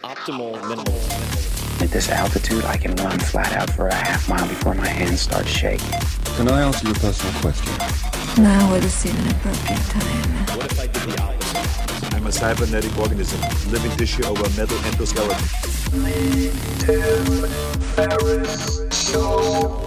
optimal minimal. At this altitude, I can run flat out for a half mile before my hands start shaking. Can I answer your personal question? Now would seem an appropriate time. What if I did the opposite? I'm a cybernetic organism, living tissue over a metal endoskeleton. Tim Ferriss Show.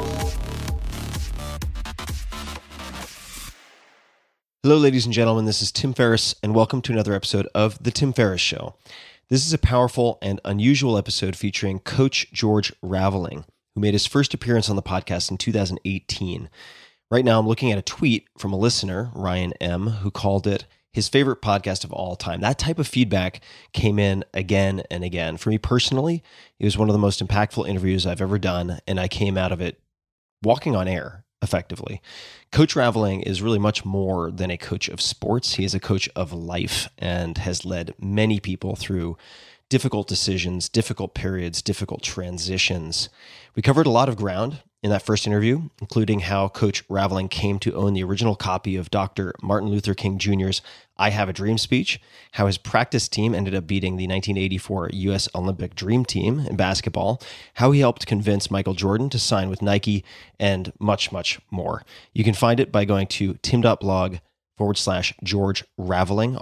Hello, ladies and gentlemen. This is Tim Ferriss, and welcome to another episode of The Tim Ferriss Show. This is a powerful and unusual episode featuring Coach George Raveling, who made his first appearance on the podcast in 2018. Right now, I'm looking at a tweet from a listener, Ryan M., who called it his favorite podcast of all time. That type of feedback came in again and again. For me personally, it was one of the most impactful interviews I've ever done, and I came out of it walking on air, effectively. Coach Raveling is really much more than a coach of sports. He is a coach of life and has led many people through difficult decisions, difficult periods, difficult transitions. We covered a lot of ground in that first interview, including how Coach Raveling came to own the original copy of Dr. Martin Luther King Jr.'s I Have a Dream speech, how his practice team ended up beating the 1984 U.S. Olympic Dream Team in basketball, how he helped convince Michael Jordan to sign with Nike, and much, much more. You can find it by going to tim.blog/George Raveling,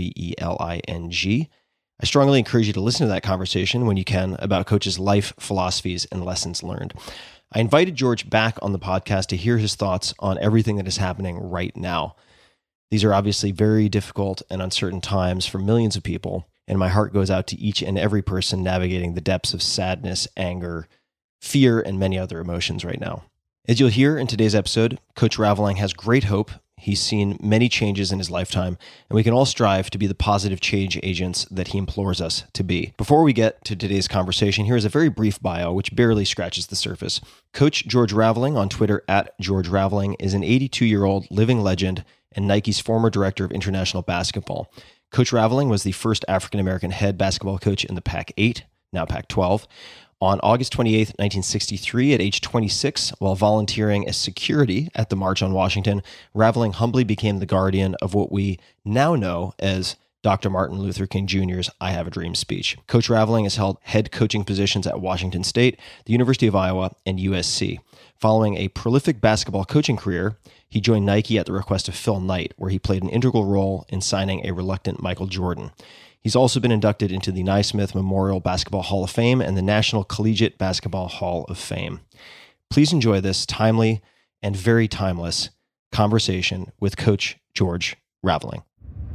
Raveling. I strongly encourage you to listen to that conversation when you can about Coach's life philosophies and lessons learned. I invited George back on the podcast to hear his thoughts on everything that is happening right now. These are obviously very difficult and uncertain times for millions of people, and my heart goes out to each and every person navigating the depths of sadness, anger, fear, and many other emotions right now. As you'll hear in today's episode, Coach Raveling has great hope. He's seen many changes in his lifetime, and we can all strive to be the positive change agents that he implores us to be. Before we get to today's conversation, here is a very brief bio, which barely scratches the surface. Coach George Raveling, on Twitter @George Raveling, is an 82-year-old living legend and Nike's former director of international basketball. Coach Raveling was the first African-American head basketball coach in the Pac-8, now Pac-12. On August 28, 1963, at age 26, while volunteering as security at the March on Washington, Raveling humbly became the guardian of what we now know as Dr. Martin Luther King Jr.'s I Have a Dream speech. Coach Raveling has held head coaching positions at Washington State, the University of Iowa, and USC. Following a prolific basketball coaching career, he joined Nike at the request of Phil Knight, where he played an integral role in signing a reluctant Michael Jordan. He's also been inducted into the Naismith Memorial Basketball Hall of Fame and the National Collegiate Basketball Hall of Fame. Please enjoy this timely and very timeless conversation with Coach George Raveling.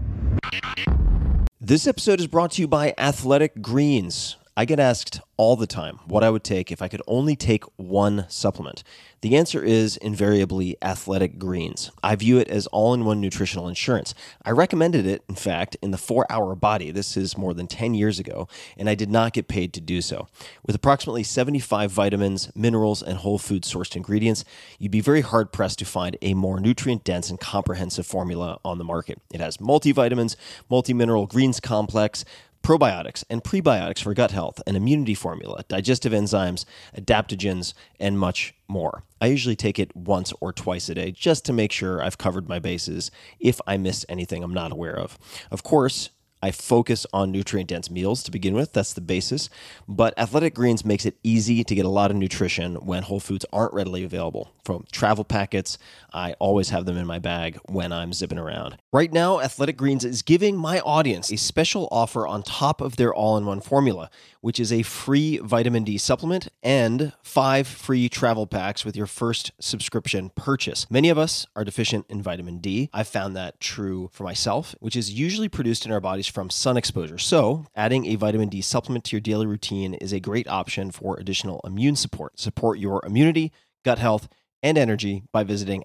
This episode is brought to you by Athletic Greens. I get asked all the time what I would take if I could only take one supplement. The answer is invariably Athletic Greens. I view it as all-in-one nutritional insurance. I recommended it, in fact, in the 4-Hour Body. This is more than 10 years ago, and I did not get paid to do so. With approximately 75 vitamins, minerals, and whole food sourced ingredients, you'd be very hard-pressed to find a more nutrient-dense and comprehensive formula on the market. It has multivitamins, multi-mineral greens complex, probiotics and prebiotics for gut health, an immunity formula, digestive enzymes, adaptogens, and much more. I usually take it once or twice a day just to make sure I've covered my bases if I missed anything I'm not aware of. Of course, I focus on nutrient-dense meals to begin with. That's the basis. But Athletic Greens makes it easy to get a lot of nutrition when whole foods aren't readily available. From travel packets, I always have them in my bag when I'm zipping around. Right now, Athletic Greens is giving my audience a special offer on top of their all-in-one formula, which is a free vitamin D supplement and 5 free travel packs with your first subscription purchase. Many of us are deficient in vitamin D. I've found that true for myself, which is usually produced in our bodies from sun exposure. So, adding a vitamin D supplement to your daily routine is a great option for additional immune support. Support your immunity, gut health, and energy by visiting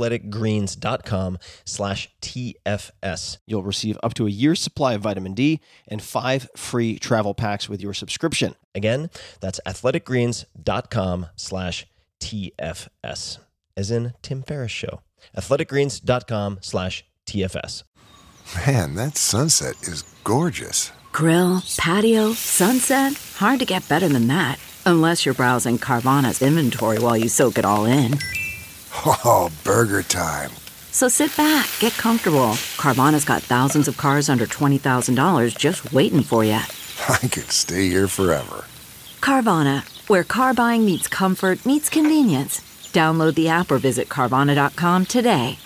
athleticgreens.com/TFS. You'll receive up to a year's supply of vitamin D and 5 free travel packs with your subscription. Again, that's athleticgreens.com/TFS, as in Tim Ferriss Show. athleticgreens.com/TFS. Man, that sunset is gorgeous. Grill, patio, sunset. Hard to get better than that. Unless you're browsing Carvana's inventory while you soak it all in. Oh, burger time. So sit back, get comfortable. Carvana's got thousands of cars under $20,000 just waiting for you. I could stay here forever. Carvana, where car buying meets comfort meets convenience. Download the app or visit Carvana.com today.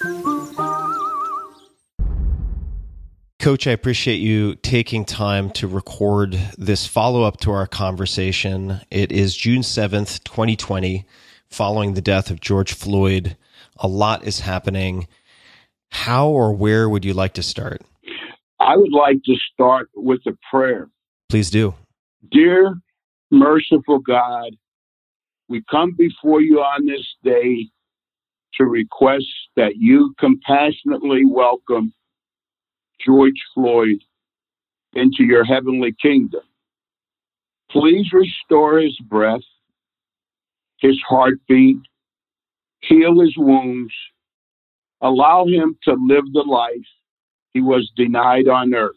Coach, I appreciate you taking time to record this follow-up to our conversation. It is June 7th, 2020, following the death of George Floyd. A lot is happening. How or where would you like to start? I would like to start with a prayer. Please do. Dear merciful God, we come before you on this day to request that you compassionately welcome George Floyd into your heavenly kingdom. Please restore his breath, his heartbeat, heal his wounds, allow him to live the life he was denied on earth.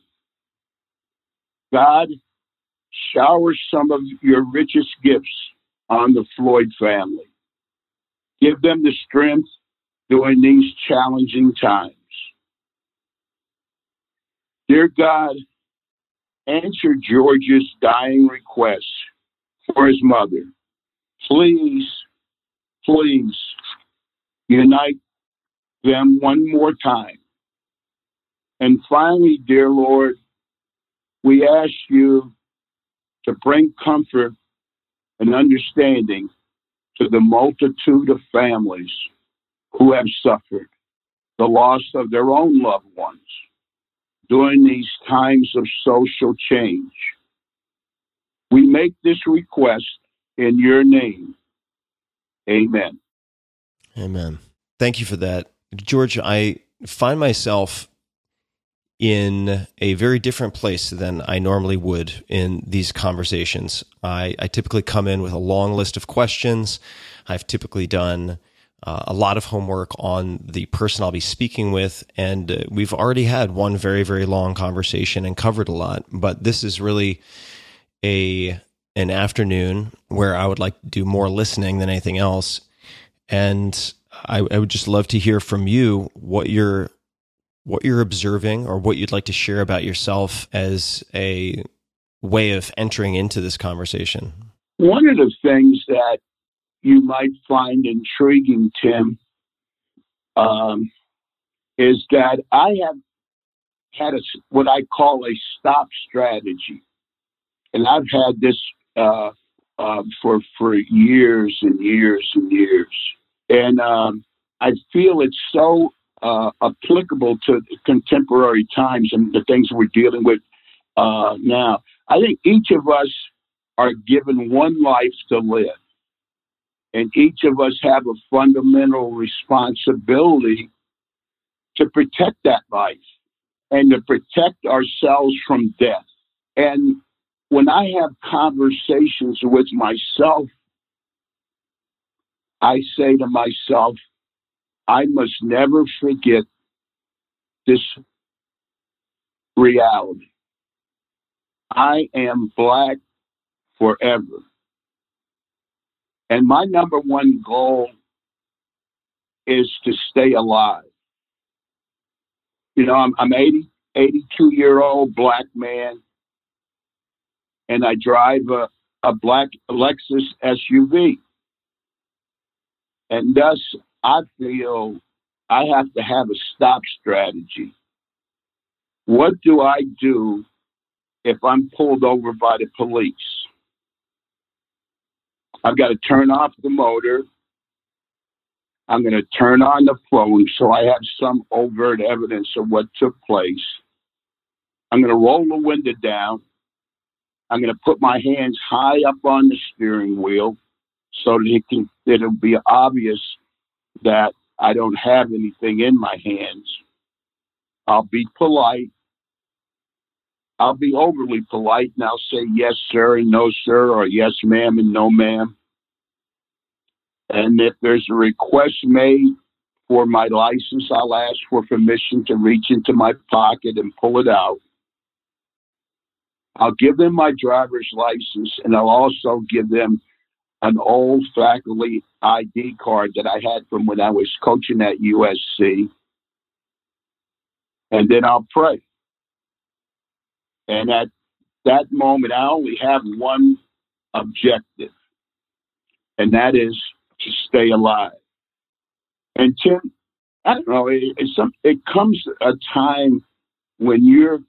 God, shower some of your richest gifts on the Floyd family. Give them the strength during these challenging times. Dear God, answer George's dying request for his mother. Please, please unite them one more time. And finally, dear Lord, we ask you to bring comfort and understanding to the multitude of families who have suffered the loss of their own loved ones during these times of social change. We make this request in your name. Amen. Amen. Thank you for that. George, I find myself in a very different place than I normally would in these conversations. I typically come in with a long list of questions. I've typically done a lot of homework on the person I'll be speaking with, and we've already had one very, very long conversation and covered a lot. But this is really an afternoon where I would like to do more listening than anything else. And I would just love to hear from you what you're observing or what you'd like to share about yourself as a way of entering into this conversation. One of the things that you might find intriguing, Tim, is that I have had what I call a stop strategy. And I've had this for years and years and years. And I feel it's so applicable to contemporary times and the things we're dealing with now. I think each of us are given one life to live. And each of us have a fundamental responsibility to protect that life and to protect ourselves from death. And when I have conversations with myself, I say to myself, I must never forget this reality. I am Black forever. And my number one goal is to stay alive. You know, I'm 82-year-old Black man, and I drive a black Lexus SUV. And thus, I feel I have to have a stop strategy. What do I do if I'm pulled over by the police? I've got to turn off the motor. I'm going to turn on the phone so I have some overt evidence of what took place. I'm going to roll the window down. I'm going to put my hands high up on the steering wheel so that it'll be obvious that I don't have anything in my hands. I'll be polite. I'll be overly polite, and I'll say yes, sir, and no, sir, or yes, ma'am, and no, ma'am. And if there's a request made for my license, I'll ask for permission to reach into my pocket and pull it out. I'll give them my driver's license, and I'll also give them an old faculty ID card that I had from when I was coaching at USC. And then I'll pray. And at that moment, I only have one objective, and that is to stay alive. And Tim, I don't know, it comes a time when you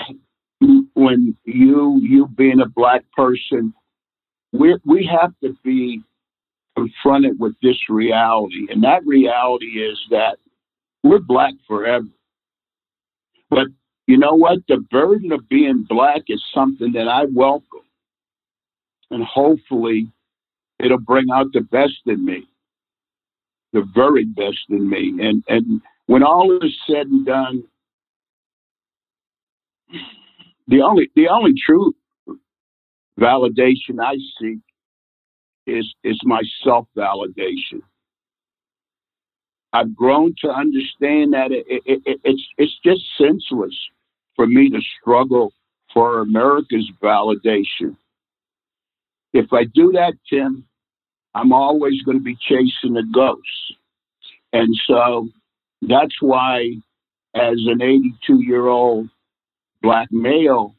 being a Black person, we have to be confronted with this reality. And that reality is that we're Black forever. But you know what? The burden of being Black is something that I welcome. And hopefully it'll bring out the best in me, the very best in me. And when all is said and done, the only true validation I seek is my self-validation. I've grown to understand that it's just senseless for me to struggle for America's validation. If I do that, Tim, I'm always going to be chasing a ghost. And so that's why, as an 82-year-old Black male,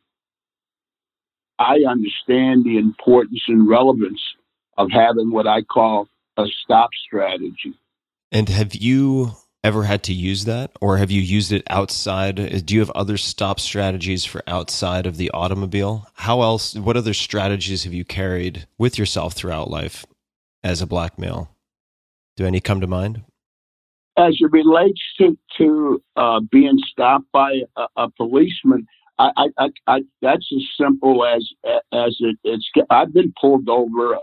I understand the importance and relevance of having what I call a stop strategy. And have you ever had to use that, or have you used it outside? Do you have other stop strategies for outside of the automobile? What other strategies have you carried with yourself throughout life as a Black male? Do any come to mind? As it relates to being stopped by a policeman, I that's as simple as it's. I've been pulled over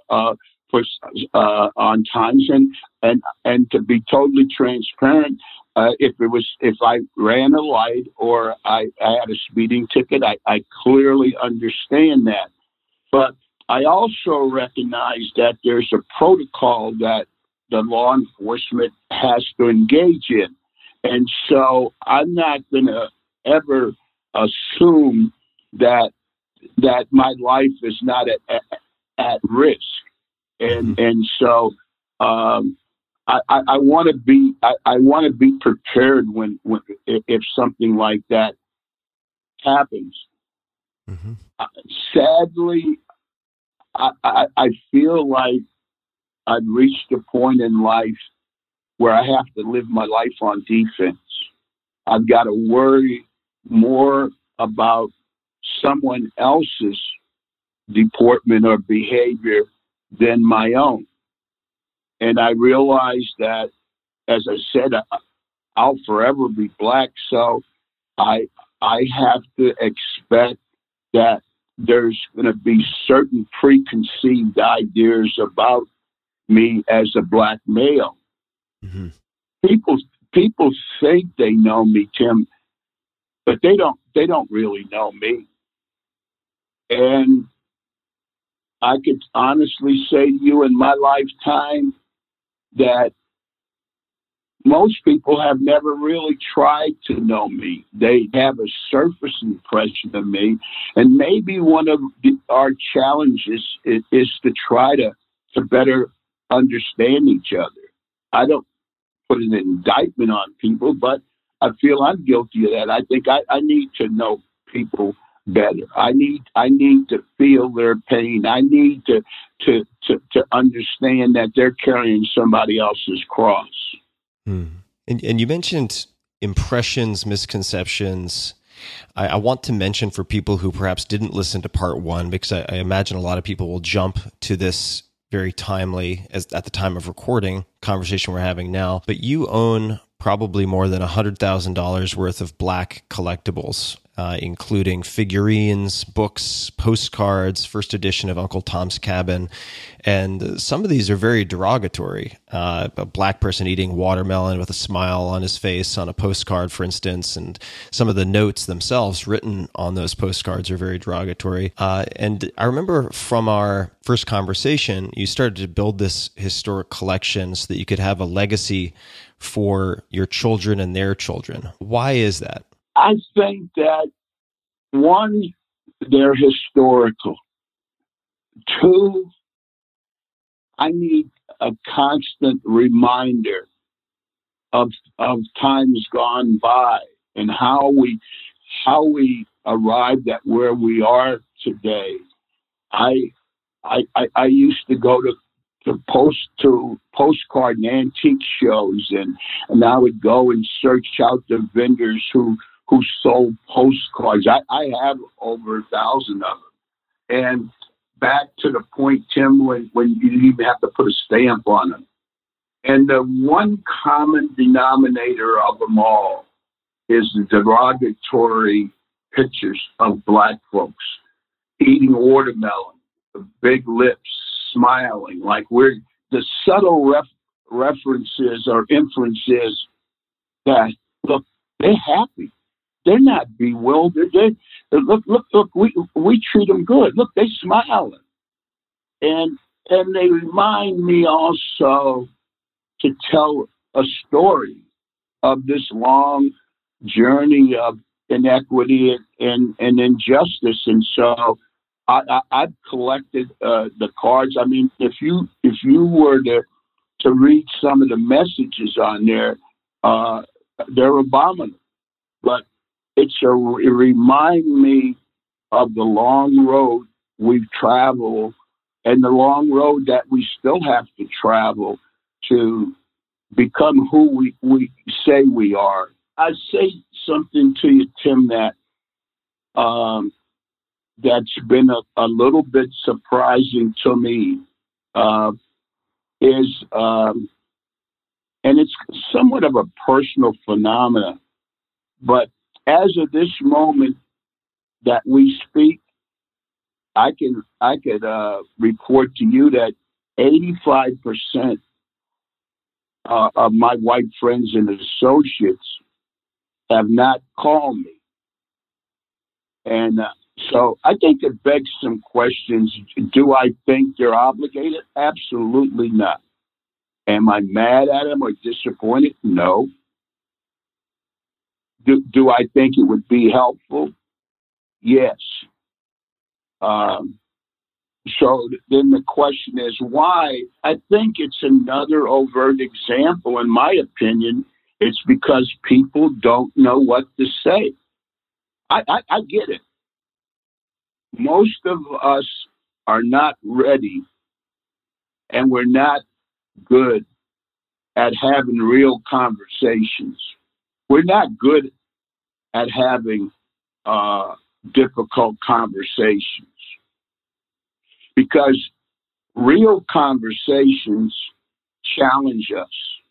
on times, and to be totally transparent, if I ran a light or I had a speeding ticket, I clearly understand that. But I also recognize that there's a protocol that the law enforcement has to engage in. And so I'm not going to ever assume that my life is not at risk. And so I want to be prepared if something like that happens. Mm-hmm. Sadly, I feel like I've reached a point in life where I have to live my life on defense. I've got to worry more about someone else's deportment or behavior than my own. And I realize that, as I said, I'll forever be Black. So I have to expect that there's going to be certain preconceived ideas about me as a Black male. Mm-hmm. People think they know me, Tim, but they don't really know me. And I could honestly say to you, in my lifetime, that most people have never really tried to know me. They have a surface impression of me. And maybe one of our challenges is to try to better understand each other. I don't put an indictment on people, but I feel I'm guilty of that. I think I need to know people better. I need to feel their pain. I need to understand that they're carrying somebody else's cross. Hmm. And you mentioned impressions, misconceptions. I want to mention for people who perhaps didn't listen to part one, because I imagine a lot of people will jump to this very timely, as at the time of recording, conversation we're having now. But you own probably more than $100,000 worth of Black collectibles, including figurines, books, postcards, first edition of Uncle Tom's Cabin. And some of these are very derogatory. A Black person eating watermelon with a smile on his face on a postcard, for instance, and some of the notes themselves written on those postcards are very derogatory. And I remember from our first conversation, you started to build this historic collection so that you could have a legacy for your children and their children. Why is that? I think that, one, they're historical. Two, I need a constant reminder of times gone by and how we arrived at where we are today. I used to go to postcard and antique shows, and I would go and search out the vendors who sold postcards. I have over 1,000 of them. And back to the point, Tim, when you didn't even have to put a stamp on them. And the one common denominator of them all is the derogatory pictures of black folks eating watermelon, the big lips, smiling, like we're the subtle references or inferences that, look, they're happy. They're not bewildered. Look, we treat them good. Look, they smiling. And they remind me also to tell a story of this long journey of inequity and injustice. And so I've collected the cards. I mean, if you were to read some of the messages on there, they're abominable. But it reminds me of the long road we've traveled and the long road that we still have to travel to become who we say we are. I say something to you, Tim, that's been a little bit surprising to me, and it's somewhat of a personal phenomenon, but as of this moment that we speak, I could report to you that 85% of my white friends and associates have not called me. And so I think it begs some questions. Do I think they're obligated? Absolutely not. Am I mad at them or disappointed? No. Do I think it would be helpful? Yes. So then the question is why? I think it's another overt example, in my opinion. It's because people don't know what to say. I get it. Most of us are not ready, and we're not good at having real conversations. We're not good at having difficult conversations, because real conversations challenge us.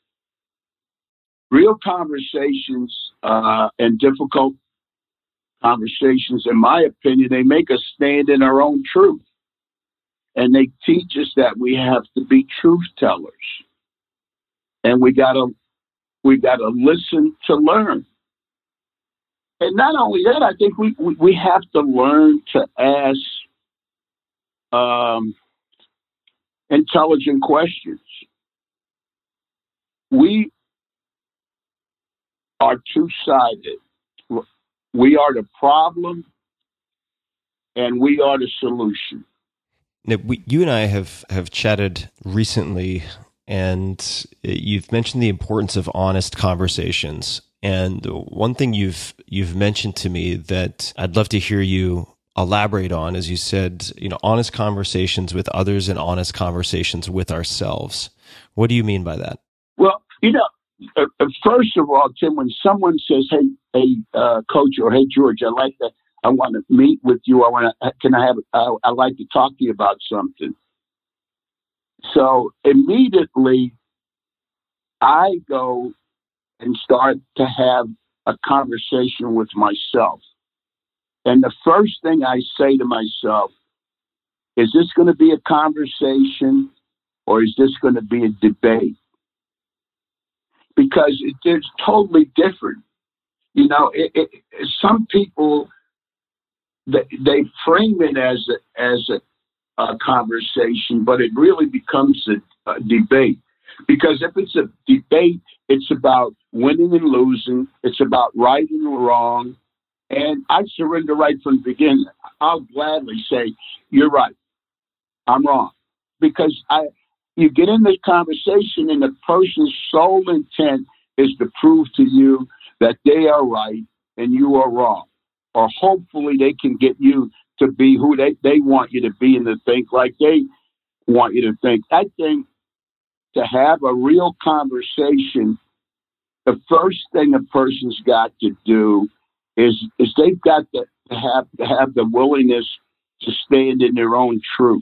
Real conversations and difficult conversations, in my opinion, they make us stand in our own truth. And they teach us that we have to be truth tellers. And we gotta listen to learn. And not only that, I think we have to learn to ask intelligent questions. We are two-sided. We are the problem, and we are the solution. Now, you and I have chatted recently, and you've mentioned the importance of honest conversations. And one thing you've mentioned to me that I'd love to hear you elaborate on, as you said, honest conversations with others and honest conversations with ourselves. What do you mean by that? Well, first of all, Tim, when someone says, "Hey, Coach," or "Hey, George, I want to meet with you. I'd like to talk to you about something." So immediately, I go and start to have a conversation with myself. And the first thing I say to myself, is this going to be a conversation or is this going to be a debate? Because it's totally different. Some people, they frame it as a conversation, but it really becomes a debate. Because if it's a debate, it's about winning and losing. It's about right and wrong. And I surrender right from the beginning. I'll gladly say, you're right. I'm wrong. Because you get in this conversation and the person's sole intent is to prove to you that they are right and you are wrong. Or hopefully they can get you to be who they want you to be and to think like they want you to think. I think to have a real conversation, the first thing a person's got to do is they've got to have the willingness to stand in their own truth.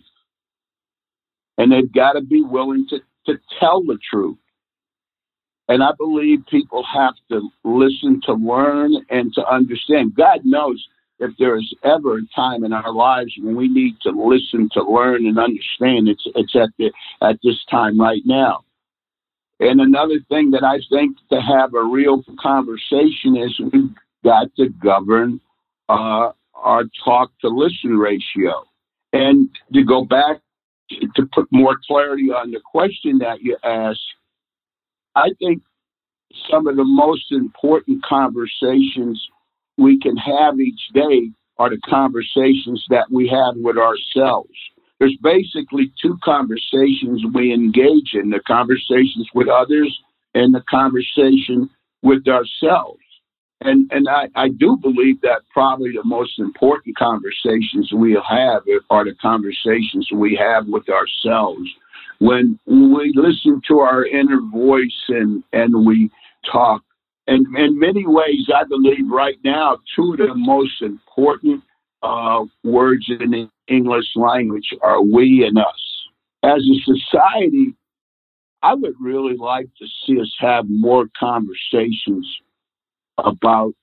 And they've got to be willing to tell the truth. And I believe people have to listen to learn and to understand. God knows if there is ever a time in our lives when we need to listen to learn and understand, it's at this time right now. And another thing that I think to have a real conversation is we've got to govern our talk to listen ratio. And to go back to put more clarity on the question that you asked, I think some of the most important conversations we can have each day are the conversations that we have with ourselves. There's basically two conversations we engage in, the conversations with others and the conversation with ourselves. And I do believe that probably the most important conversations we'll have are the conversations we have with ourselves. When we listen to our inner voice and we talk. And in many ways, I believe right now, two of the most important words in the English language are we and us. As a society, I would really like to see us have more conversations about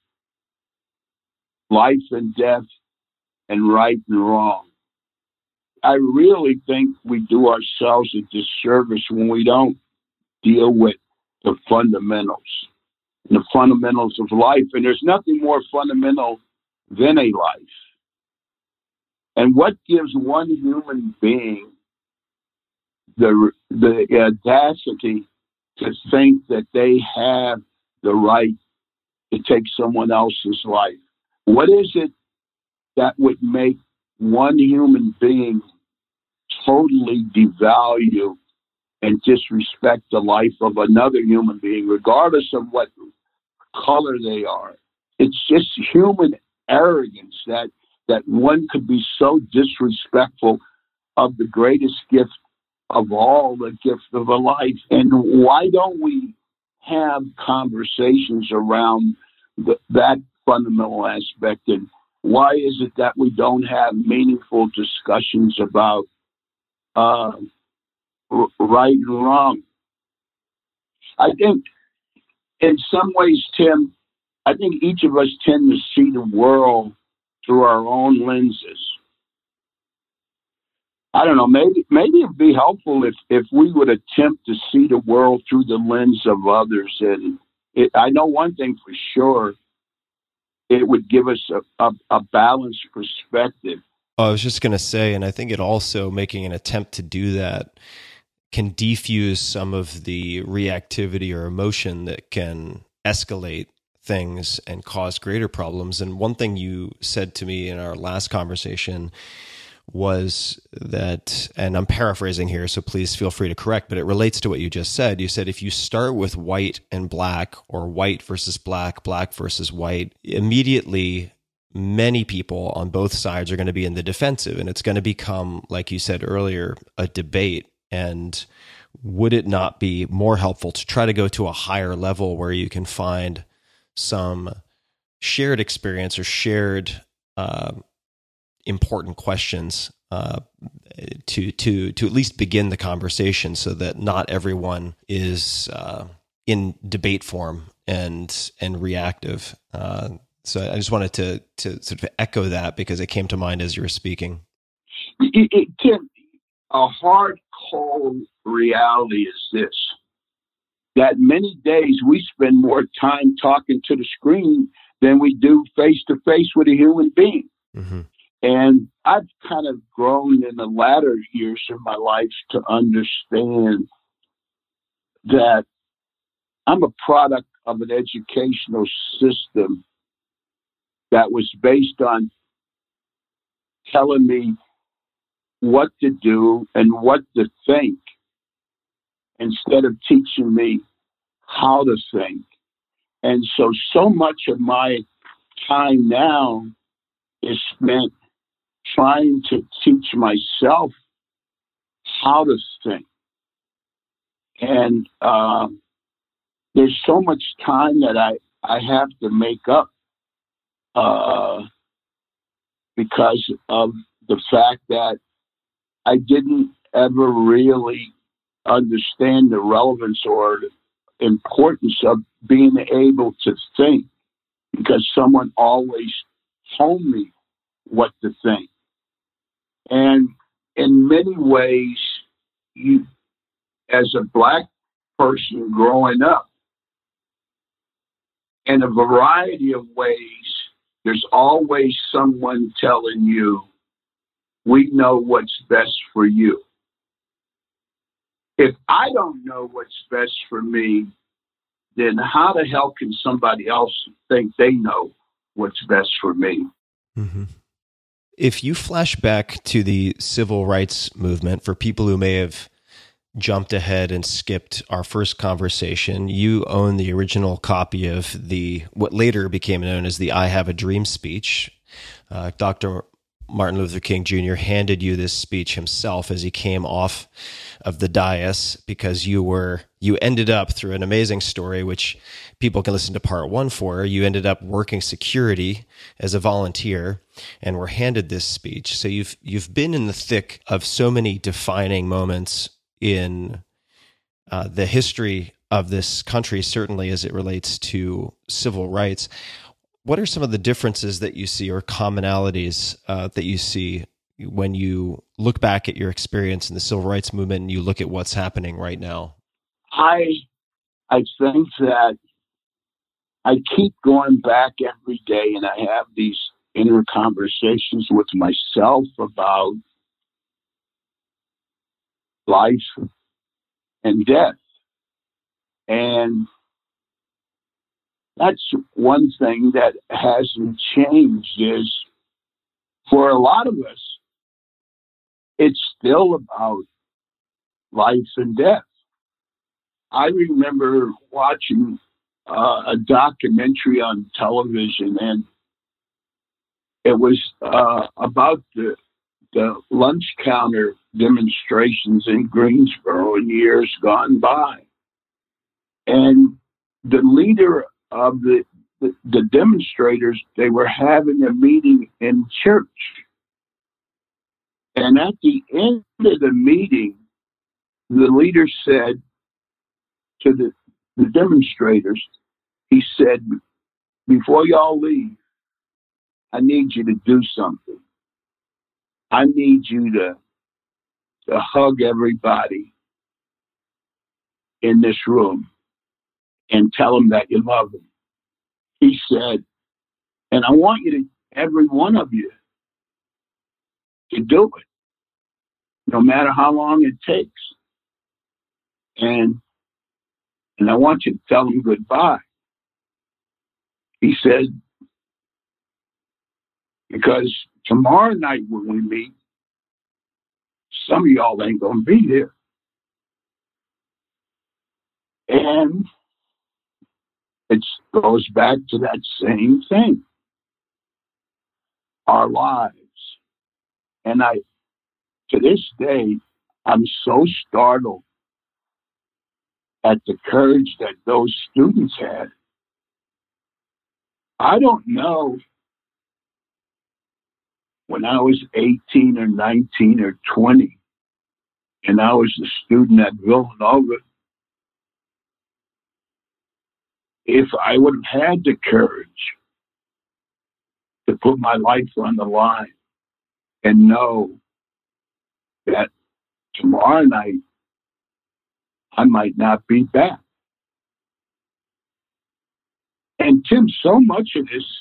life and death and right and wrong. I really think we do ourselves a disservice when we don't deal with the fundamentals of life. And there's nothing more fundamental than a life. And what gives one human being the audacity to think that they have the right to take someone else's life? What is it that would make one human being totally devalue and disrespect the life of another human being, regardless of what color they are? It's just human arrogance that one could be so disrespectful of the greatest gift of all, the gift of a life. And why don't we have conversations around that fundamental aspect? And why is it that we don't have meaningful discussions about right and wrong? I think in some ways, Tim, I think each of us tend to see the world through our own lenses. I don't know, maybe it'd be helpful if we would attempt to see the world through the lens of others. And I know one thing for sure, it would give us a balanced perspective. I was just going to say, and I think it also, making an attempt to do that can defuse some of the reactivity or emotion that can escalate things and cause greater problems. And one thing you said to me in our last conversation was that, and I'm paraphrasing here, so please feel free to correct, but it relates to what you just said. You said if you start with white and black, or white versus black, black versus white, immediately many people on both sides are going to be in the defensive, and it's going to become, like you said earlier, a debate. And would it not be more helpful to try to go to a higher level where you can find some shared experience or shared important questions to at least begin the conversation, so that not everyone is in debate form and reactive. So I just wanted to sort of echo that because it came to mind as you were speaking. Tim, a hard, cold reality is this: that many days we spend more time talking to the screen than we do face to face with a human being. Mm-hmm. And I've kind of grown in the latter years of my life to understand that I'm a product of an educational system that was based on telling me what to do and what to think, instead of teaching me how to think. And so much of my time now is spent trying to teach myself how to think. And there's so much time that I have to make up because of the fact that I didn't ever really understand the relevance or importance of being able to think, because someone always told me what to think. And in many ways, you, as a Black person growing up, in a variety of ways, there's always someone telling you, we know what's best for you. If I don't know what's best for me, then how the hell can somebody else think they know what's best for me? Mm-hmm. If you flash back to the civil rights movement, for people who may have jumped ahead and skipped our first conversation, you own the original copy of what later became known as the I Have a Dream speech. Dr. Martin Luther King Jr. handed you this speech himself as he came off of the dais, because you ended up, through an amazing story, which people can listen to part 1 for, you ended up working security as a volunteer and were handed this speech. So you've been in the thick of so many defining moments in the history of this country, certainly as it relates to civil rights. What are some of the differences that you see, or commonalities that you see, when you look back at your experience in the civil rights movement and you look at what's happening right now? I think that I keep going back every day, and I have these inner conversations with myself about life and death. And that's one thing that hasn't changed, is for a lot of us, it's still about life and death. I remember watching a documentary on television, and it was about the lunch counter demonstrations in Greensboro in years gone by. And the leader of the demonstrators, they were having a meeting in church. And at the end of the meeting, the leader said to the demonstrators, he said, before y'all leave, I need you to do something. I need you to hug everybody in this room and tell them that you love them. He said, and I want you to, every one of you, to do it, no matter how long it takes. And I want you to tell them goodbye. He said, because tomorrow night when we meet, some of y'all ain't going to be here. And it goes back to that same thing, our lives. And to this day, I'm so startled at the courage that those students had. I don't know, when I was 18 or 19 or 20, and I was a student at Villanova, if I would have had the courage to put my life on the line and know that tomorrow night I might not be back. And Tim, so much of this,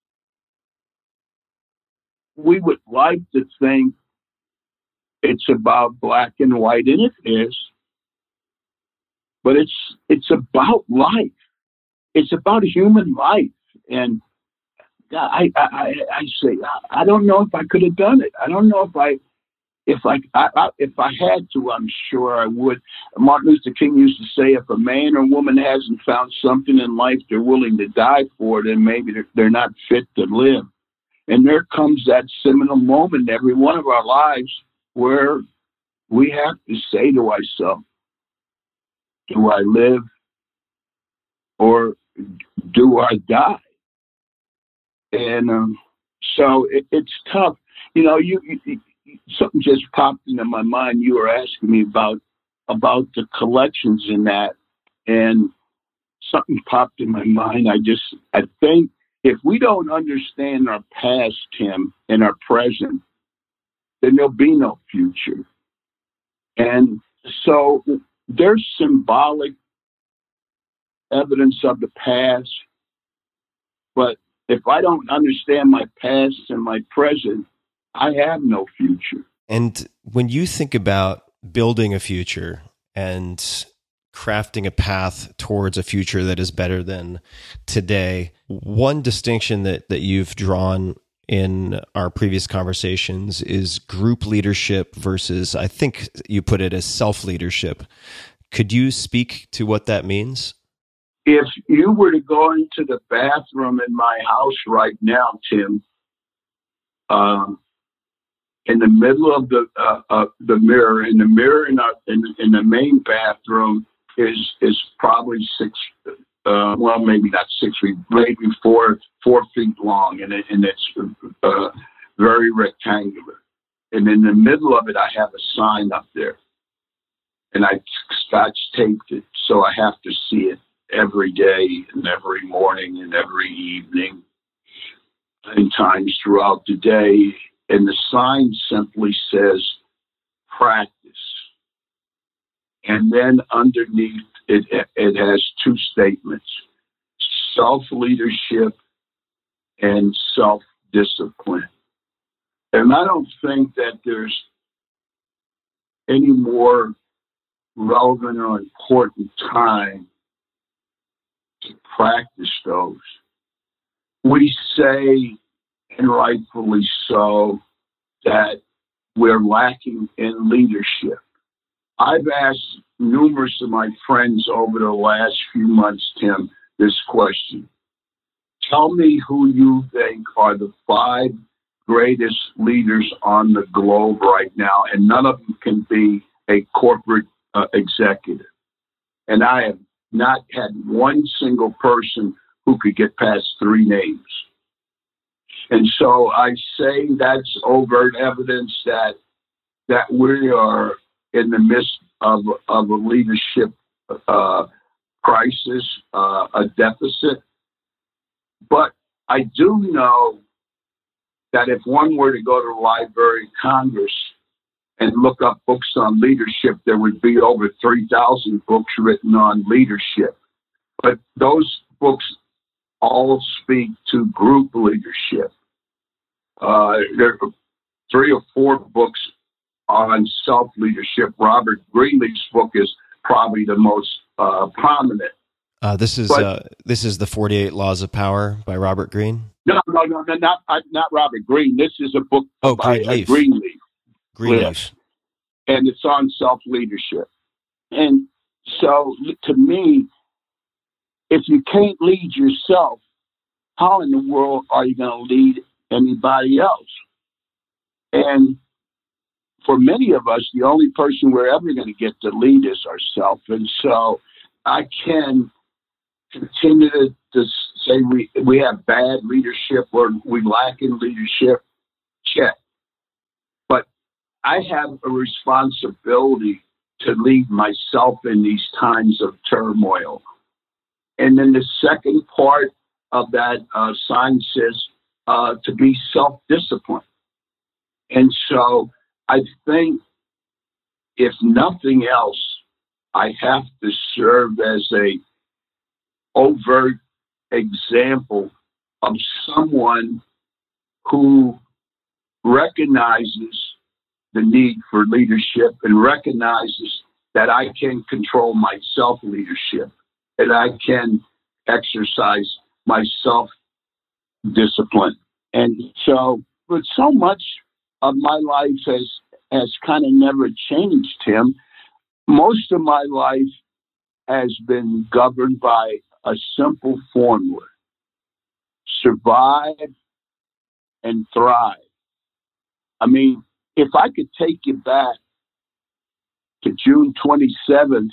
we would like to think it's about black and white, and it is, but it's about life. It's about human life. And I say, I don't know if I could have done it. I don't know if I had to, I'm sure I would. Martin Luther King used to say, if a man or woman hasn't found something in life they're willing to die for, then maybe they're not fit to live. And there comes that seminal moment in every one of our lives where we have to say to ourselves, do I live or do I die? And so it's tough. You something just popped into my mind. You were asking me about the collections in that, and something popped in my mind. I think if we don't understand our past, Tim, and our present, then there'll be no future. And so there's symbolic evidence of the past, but if I don't understand my past and my present, I have no future. And when you think about building a future and crafting a path towards a future that is better than today, one distinction that you've drawn in our previous conversations is group leadership versus, I think you put it as self-leadership. Could you speak to what that means? If you were to go into the bathroom in my house right now, Tim, in the middle of the mirror, in the main bathroom is probably maybe not 6 feet, maybe 4 feet long, and it's very rectangular. And in the middle of it, I have a sign up there, and I scotch taped it, so I have to see it every day and every morning and every evening and times throughout the day. And the sign simply says practice. And then underneath it has 2 statements: self-leadership and self-discipline. And I don't think that there's any more relevant or important time to practice those. We say, and rightfully so, that we're lacking in leadership. I've asked numerous of my friends over the last few months, Tim, this question. Tell me who you think are the 5 greatest leaders on the globe right now, and none of them can be a corporate executive. And I have not had one single person who could get past 3 names. And so I say that's overt evidence that we are in the midst of a leadership crisis, a deficit. But I do know that if one were to go to the Library of Congress and look up books on leadership, there would be over 3,000 books written on leadership. But those books all speak to group leadership. There are 3 or 4 books on self-leadership. Robert Greenleaf's book is probably the most prominent. This is the 48 Laws of Power by Robert Greene? No, not Robert Greene. This is a book by Greenleaf. Greenleaf. And it's on self-leadership. And so, to me, if you can't lead yourself, how in the world are you going to lead anybody else? And for many of us, the only person we're ever going to get to lead is ourselves. And so I can continue to say we have bad leadership or we lack in leadership. Check. But I have a responsibility to lead myself in these times of turmoil. And then the second part of that sign says to be self-disciplined. And so I think, if nothing else, I have to serve as a overt example of someone who recognizes the need for leadership and recognizes that I can control my self-leadership and I can exercise my self-discipline. And so, but so much of my life has kind of never changed, Tim. Most of my life has been governed by a simple formula: survive and thrive. I mean, if I could take you back to June 27th,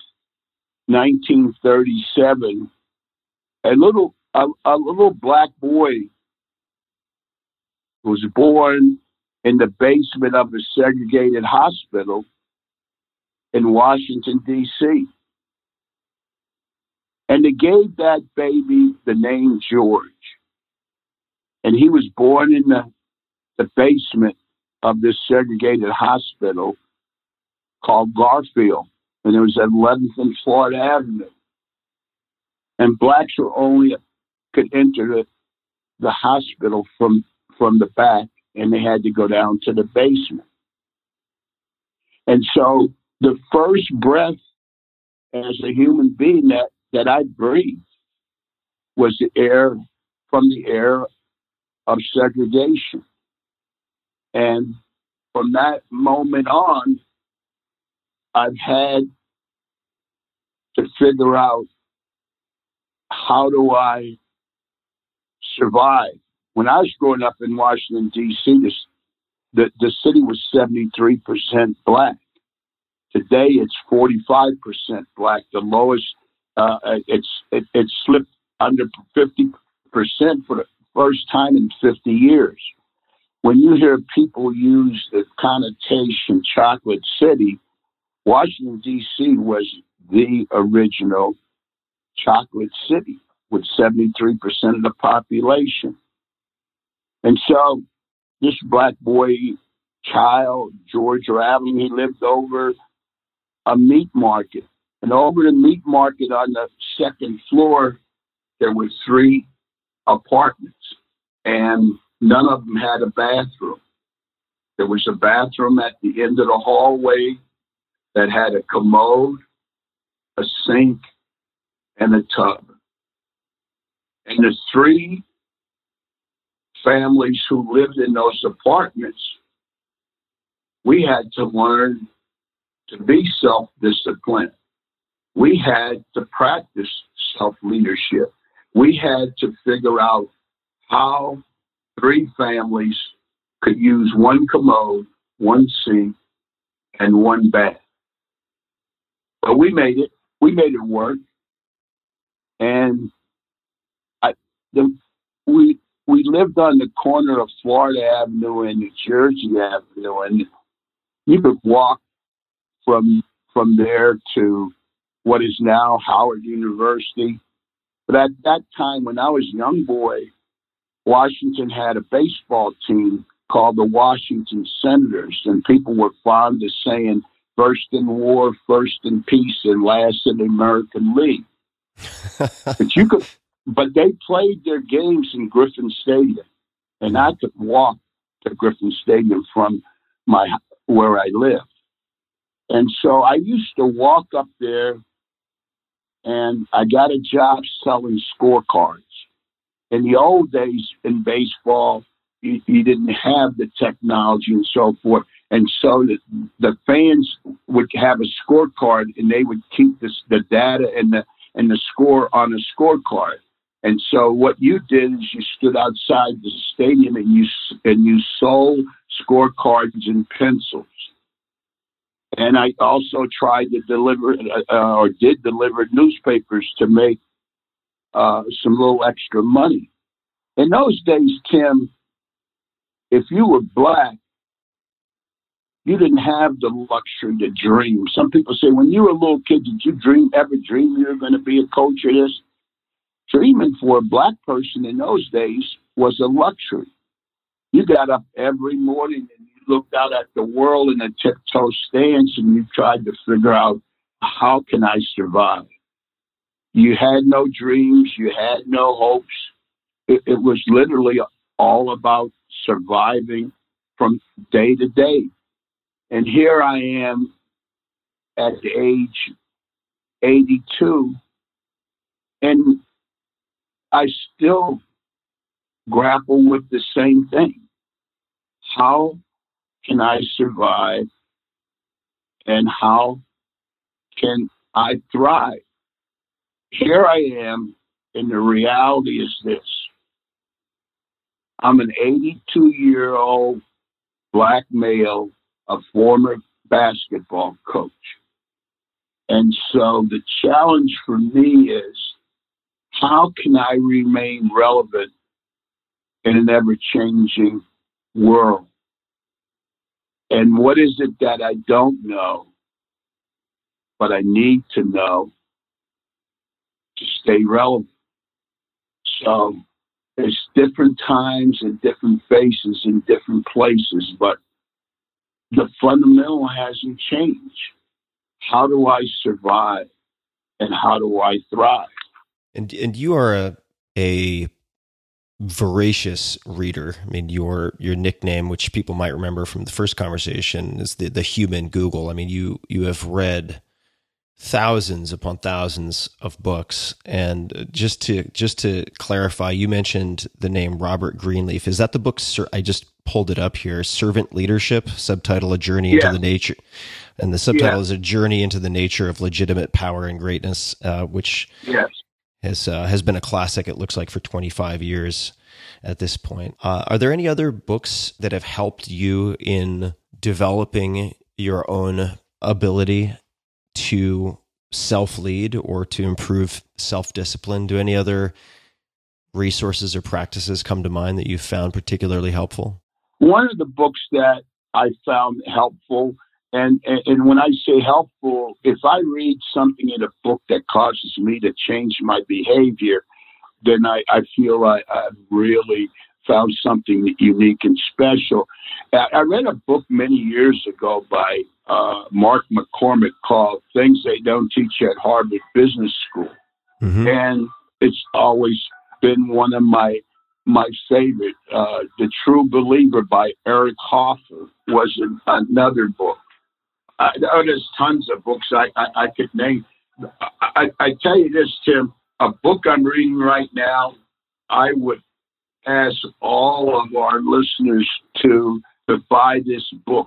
1937, a little black boy was born in the basement of a segregated hospital in Washington, D.C. And they gave that baby the name George. And he was born in the basement of this segregated hospital called Garfield. And it was at 11th and Florida Avenue. And blacks could enter the hospital from the back, and they had to go down to the basement. And so the first breath as a human being that I breathed was the air of segregation. And from that moment on, I've had to figure out, how do I survive? When I was growing up in Washington, D.C., the city was 73% black. Today, it's 45% black. The lowest, it slipped under 50% for the first time in 50 years. When you hear people use the connotation chocolate city, Washington, D.C. was the original chocolate city with 73% of the population. And so this black boy child, George Raveling, he lived over a meat market. And over the meat market on the second floor, there were 3 apartments. And none of them had a bathroom. There was a bathroom at the end of the hallway that had a commode, a sink, and a tub. And the 3 families who lived in those apartments, we had to learn to be self-disciplined. We had to practice self-leadership. We had to figure out how 3 families could use 1 commode, 1 sink, and 1 bath. But we made it. We made it work. And we lived on the corner of Florida Avenue and New Jersey Avenue, and you could walk from there to what is now Howard University. But at that time, when I was a young boy, Washington had a baseball team called the Washington Senators, and people were fond of saying first in war, first in peace, and last in the American League. But they played their games in Griffin Stadium, and I could walk to Griffin Stadium from where I lived. And so I used to walk up there, and I got a job selling scorecards. In the old days in baseball, you didn't have the technology and so forth. And so the fans would have a scorecard, and they would keep the data and the score on a scorecard. And so what you did is you stood outside the stadium and you sold scorecards and pencils. And I also tried to deliver newspapers to make some little extra money. In those days, Tim, if you were black, you didn't have the luxury to dream. Some people say, when you were a little kid, did you ever dream you were going to be a coach or this? Dreaming for a black person in those days was a luxury. You got up every morning and you looked out at the world in a tiptoe stance and you tried to figure out, how can I survive? You had no dreams. You had no hopes. It was literally all about surviving from day to day. And here I am at the age 82, and I still grapple with the same thing. How can I survive, and how can I thrive? Here I am, and the reality is this. I'm an 82-year-old black male, a former basketball coach. And so the challenge for me is, how can I remain relevant in an ever-changing world? And what is it that I don't know, but I need to know to stay relevant? So there's different times and different faces in different places, but the fundamental hasn't changed. How do I survive and how do I thrive? And you are a voracious reader. I mean, your nickname, which people might remember from the first conversation, is the human Google. I mean, you have read thousands upon thousands of books. And just to clarify, you mentioned the name Robert Greenleaf. Is that the book? I just pulled it up here. Servant Leadership, subtitle: A Journey into the Nature. And the subtitle is A Journey into the Nature of Legitimate Power and Greatness, which has been a classic, it looks like, for 25 years at this point. Are there any other books that have helped you in developing your own ability to self-lead or to improve self-discipline? Do any other resources or practices come to mind that you found particularly helpful? One of the books that I found helpful, and when I say helpful, if I read something in a book that causes me to change my behavior, then I feel I've really found something unique and special. I read a book many years ago by Mark McCormick called Things They Don't Teach You at Harvard Business School. Mm-hmm. And it's always been one of my favorite. The True Believer by Eric Hoffer was another book. There's tons of books I could name. I tell you this, Tim, a book I'm reading right now, I would ask all of our listeners to buy this book.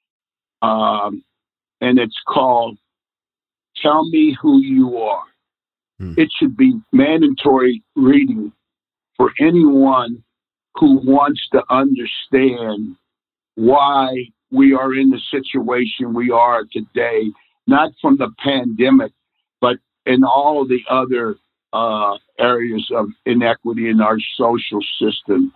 And it's called Tell Me Who You Are. It should be mandatory reading for anyone who wants to understand why we are in the situation we are today, not from the pandemic, but in all the other areas of inequity in our social system.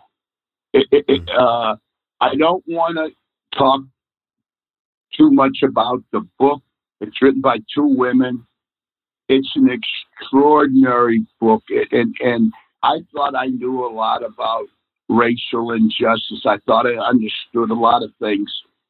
I don't want to talk too much about the book. It's written by two women. It's an extraordinary book. And I thought I knew a lot about racial injustice. I thought I understood a lot of things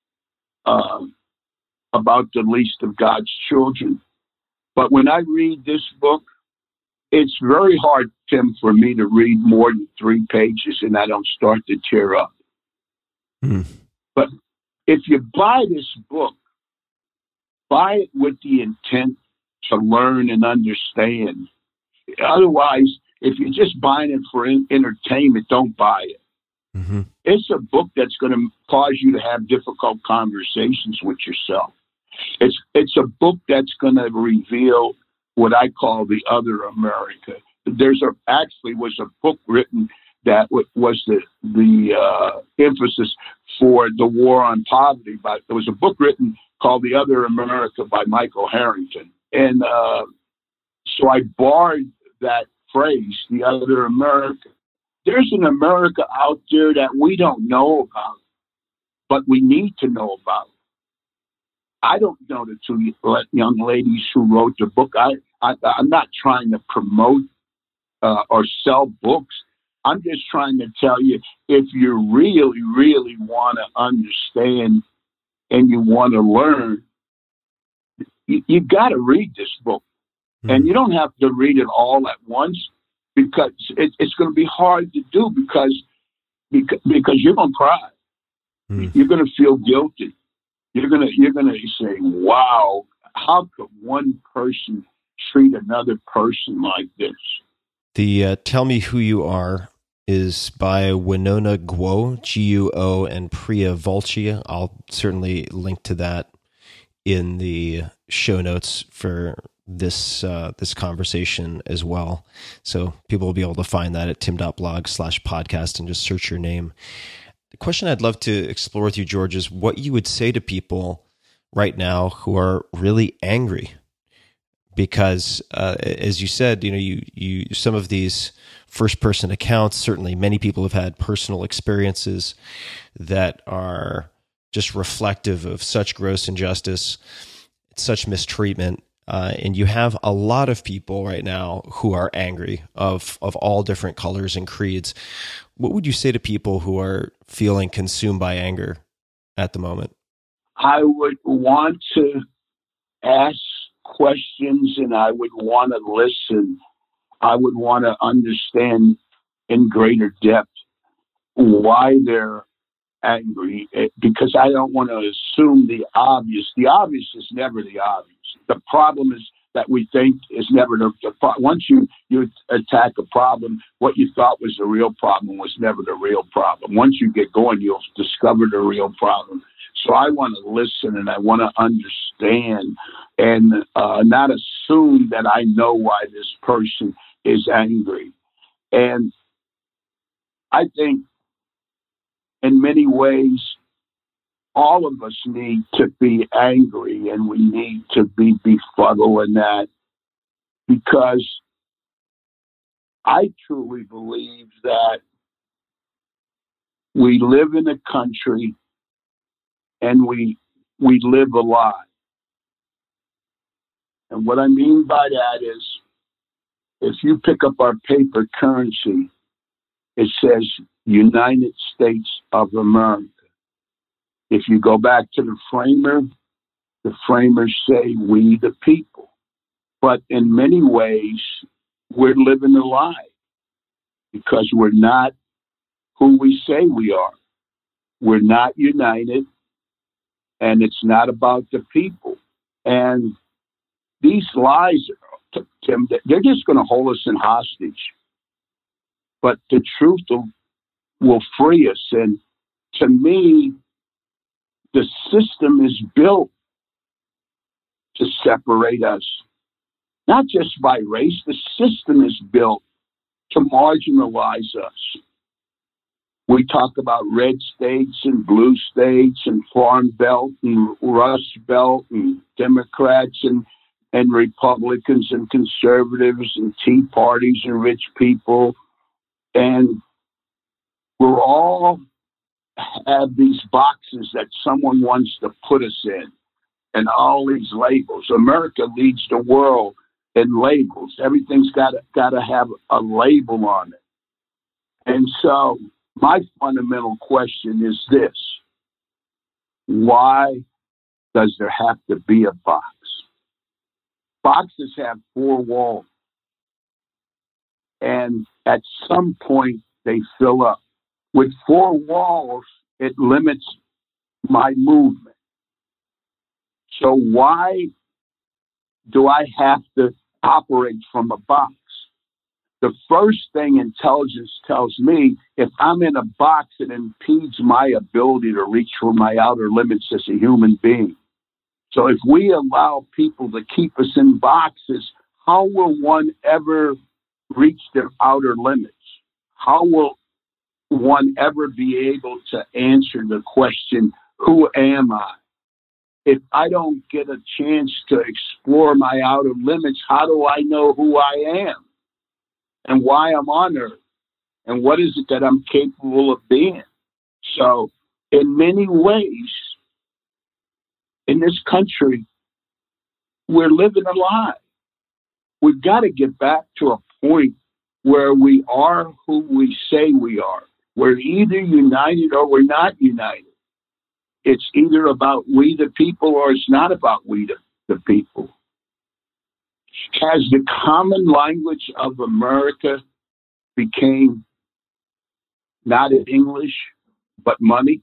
about the least of God's children. But when I read this book, it's very hard, Tim, for me to read more than 3 pages and I don't start to tear up. But if you buy this book, buy it with the intent to learn and understand. Otherwise, if you're just buying it for entertainment, don't buy it. Mm-hmm. It's a book that's going to cause you to have difficult conversations with yourself. It's a book that's going to reveal what I call the other America. Actually was a book written that was the emphasis for the war on poverty. But there was a book written called The Other America by Michael Harrington. And so I borrowed that phrase, the other America. There's an America out there that we don't know about, but we need to know about. I don't know the two young ladies who wrote the book. I'm not trying to promote or sell books. I'm just trying to tell you, if you really, really want to understand and you want to learn, you got to read this book. And you don't have to read it all at once, because it's going to be hard to do because you're going to cry. You're going to feel guilty. You're going to say, wow, how could one person treat another person like this? The Tell Me Who You Are is by Winona Guo, Guo, and Priya Vulci. I'll certainly link to that in the show notes for this conversation as well. So people will be able to find that at tim.blog/podcast and just search your name. The question I'd love to explore with you, George, is what you would say to people right now who are really angry. Because as you said, you some of these first-person accounts, certainly many people have had personal experiences that are just reflective of such gross injustice, such mistreatment, and you have a lot of people right now who are angry of all different colors and creeds. What would you say to people who are feeling consumed by anger at the moment? I would want to ask questions, and I would want to listen. I would want to understand in greater depth why they're angry, because I don't want to assume the obvious. The obvious is never the obvious. The problem is that we think is never the once you attack a problem, what you thought was the real problem was never the real problem. Once you get going, you'll discover the real problem. So I want to listen, and I want to understand, and not assume that I know why this person is angry. And I think in many ways, all of us need to be angry, and we need to be befuddled in that, because I truly believe that we live in a country and we live a lie. And what I mean by that is, if you pick up our paper currency, it says United States of America. If you go back to the framers say we the people. But in many ways, we're living a lie, because we're not who we say we are. We're not united, and it's not about the people. And these lies, Tim, they're just going to hold us in hostage. But the truth will free us. And to me, the system is built to separate us, not just by race. The system is built to marginalize us. We talk about red states and blue states and Farm Belt and Rust Belt and Democrats and Republicans and conservatives and Tea Parties and rich people. And we're all have these boxes that someone wants to put us in, and all these labels. America leads the world in labels. Everything's got to have a label on it. And so my fundamental question is this: why does there have to be a box? Boxes have 4 walls, and at some point they fill up. With 4 walls, it limits my movement. So why do I have to operate from a box? The first thing intelligence tells me, if I'm in a box, it impedes my ability to reach for my outer limits as a human being. So if we allow people to keep us in boxes, how will one ever reach their outer limits? How will one ever be able to answer the question, who am I? If I don't get a chance to explore my outer limits, how do I know who I am and why I'm on earth and what is it that I'm capable of being? So in many ways, in this country, we're living a lie. We've got to get back to a point where we are who we say we are. We're either united or we're not united. It's either about we the people or it's not about we the people. As the common language of America became not English, but money,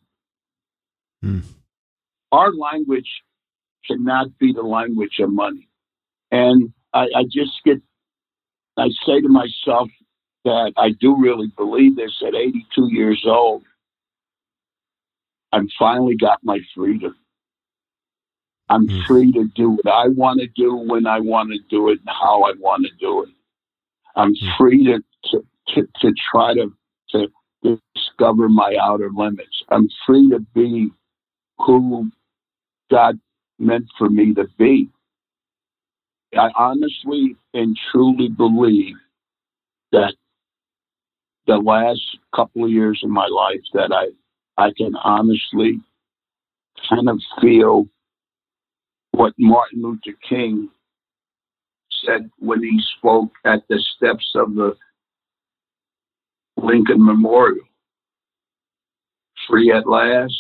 our language cannot be the language of money. And I say to myself that I do really believe this at 82 years old. I've finally got my freedom. I'm free to do what I want to do, when I want to do it, and how I want to do it. I'm free to try to discover my outer limits. I'm free to be who God meant for me to be. I honestly and truly believe that the last couple of years of my life that I can honestly kind of feel what Martin Luther King said when he spoke at the steps of the Lincoln Memorial. Free at last,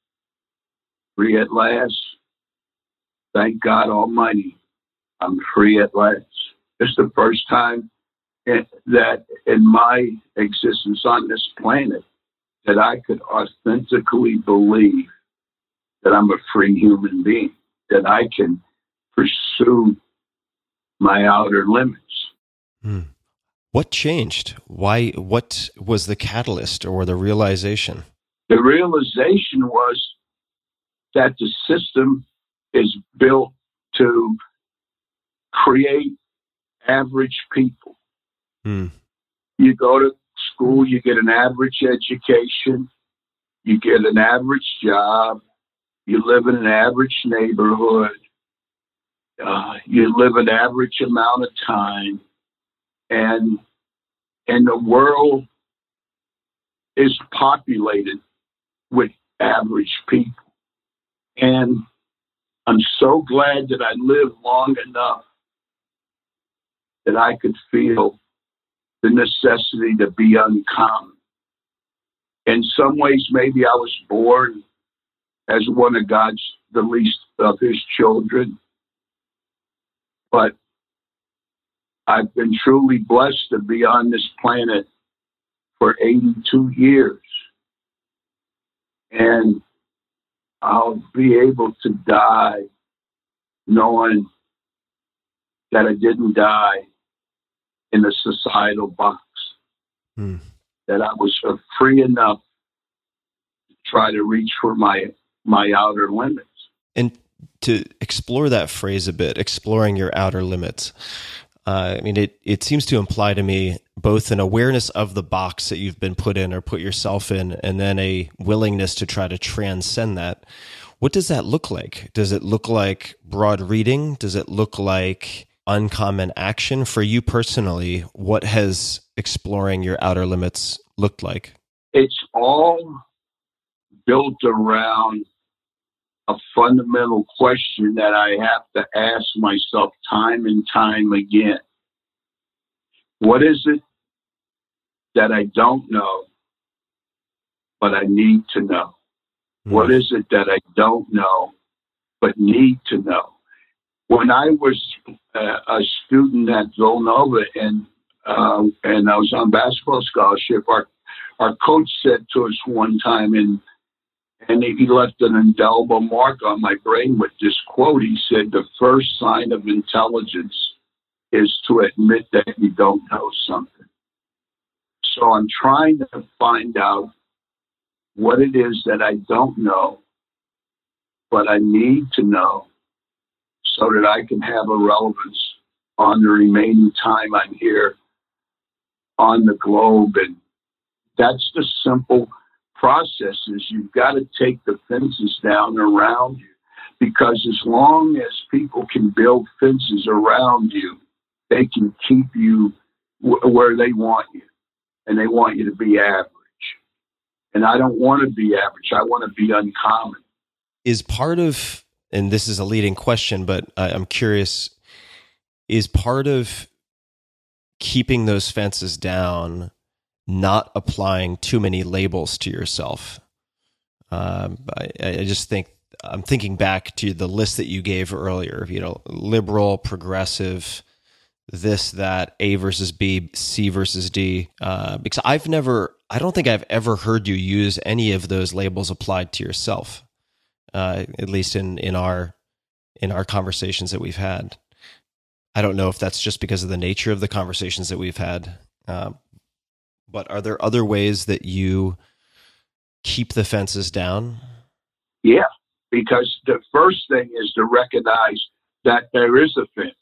free at last. Thank God Almighty, I'm free at last. It's the first time that in my existence on this planet that I could authentically believe that I'm a free human being, that I can pursue my outer limits. What changed? Why? What was the catalyst or the realization? The realization was that the system is built to create average people. You go to school, you get an average education, you get an average job, you live in an average neighborhood, you live an average amount of time, and the world is populated with average people. And I'm so glad that I lived long enough that I could feel the necessity to be uncommon. In some ways, maybe I was born as one of the least of his children. But I've been truly blessed to be on this planet for 82 years. And I'll be able to die knowing that I didn't die in a societal box. That I was free enough to try to reach for my outer limits. And to explore that phrase a bit, exploring your outer limits, I mean, it seems to imply to me both an awareness of the box that you've been put in or put yourself in, and then a willingness to try to transcend that. What does that look like? Does it look like broad reading? Does it look like uncommon action? For you personally, what has exploring your outer limits looked like? It's all built around a fundamental question that I have to ask myself time and time again. What is it that I don't know, but I need to know? What is it that I don't know, but need to know? When I was a student at Villanova and I was on basketball scholarship, our coach said to us one time, and he left an indelible mark on my brain with this quote. He said, "The first sign of intelligence is to admit that you don't know something." So I'm trying to find out what it is that I don't know, but I need to know so that I can have a relevance on the remaining time I'm here on the globe. And that's the simple process, is you've got to take the fences down around you, because as long as people can build fences around you, they can keep you where they want you, and they want you to be average. And I don't want to be average. I want to be uncommon. Is part of, and this is a leading question, but I'm curious, is part of keeping those fences down not applying too many labels to yourself? I just think, I'm thinking back to the list that you gave earlier, liberal, progressive, this, that, A versus B, C versus D, because I don't think I've ever heard you use any of those labels applied to yourself, at least in our conversations that we've had. I don't know if that's just because of the nature of the conversations that we've had, but are there other ways that you keep the fences down? Yeah. because the first thing is to recognize that there is a fence.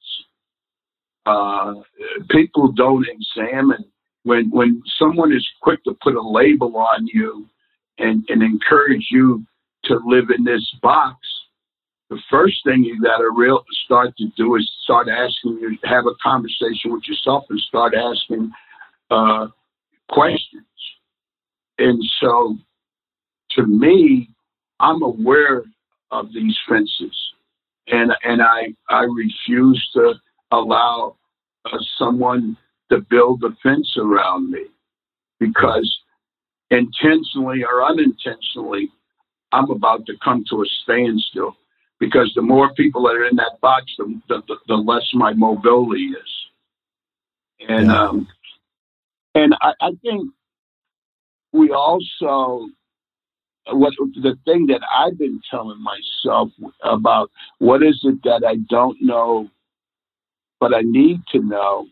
People don't examine when someone is quick to put a label on you and encourage you to live in this box. The first thing you got to start to do is start asking you, have a conversation with yourself and start asking questions. And so, to me, I'm aware of these fences, and I refuse to allow someone to build a fence around me, because intentionally or unintentionally, I'm about to come to a standstill. Because the more people that are in that box, the less my mobility is. And I think we also, the thing that I've been telling myself about, what is it that I don't know, but I need to know,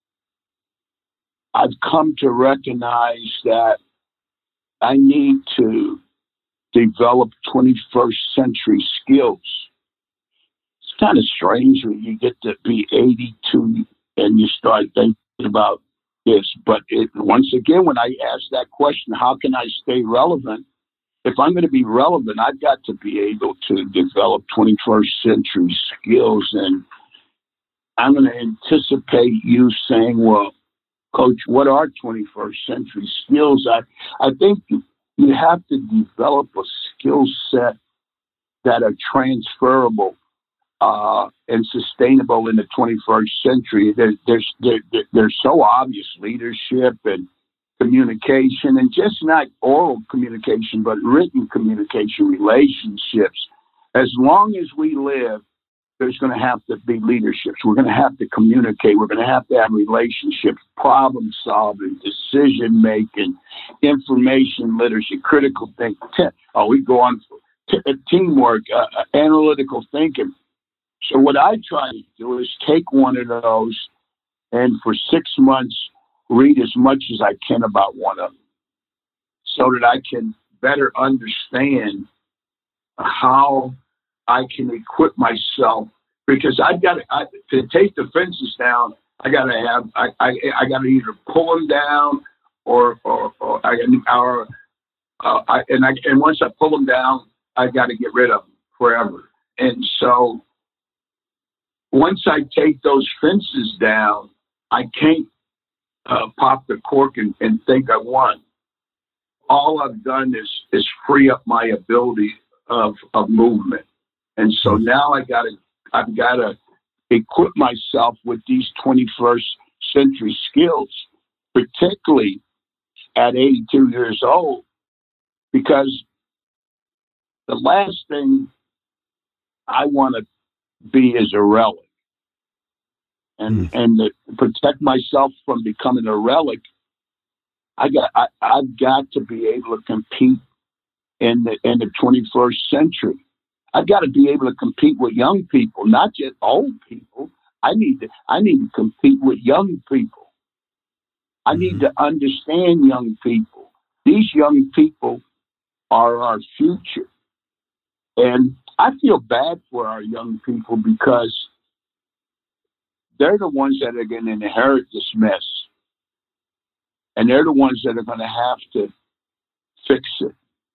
I've come to recognize that I need to develop 21st century skills. It's kind of strange when you get to be 82 and you start thinking about this. But once again, when I ask that question, how can I stay relevant? If I'm going to be relevant, I've got to be able to develop 21st century skills. And I'm going to anticipate you saying, well, Coach, what are 21st century skills? I think you have to develop a skill set that are transferable and sustainable in the 21st century. They're so obvious: leadership and communication, and just not oral communication, but written communication, relationships. As long as we live, there's going to have to be leaderships. We're going to have to communicate. We're going to have relationships, problem solving, decision making, information literacy, critical thinking. We go on teamwork, analytical thinking. So what I try to do is take one of those and for 6 months read as much as I can about one of them, so that I can better understand how I can equip myself, because I've got to take the fences down. I got to either pull them down and once I pull them down, I got to get rid of them forever. And so once I take those fences down, I can't pop the cork and think I won. All I've done is free up my ability of movement. And so now I've got to equip myself with these 21st century skills, particularly at 82 years old, because the last thing I want to be is a relic. And to protect myself from becoming a relic, I've got to be able to compete in the 21st century. I've got to be able to compete with young people, not just old people. I need to compete with young people. I need to understand young people. These young people are our future. And I feel bad for our young people, because they're the ones that are going to inherit this mess. And they're the ones that are going to have to fix it.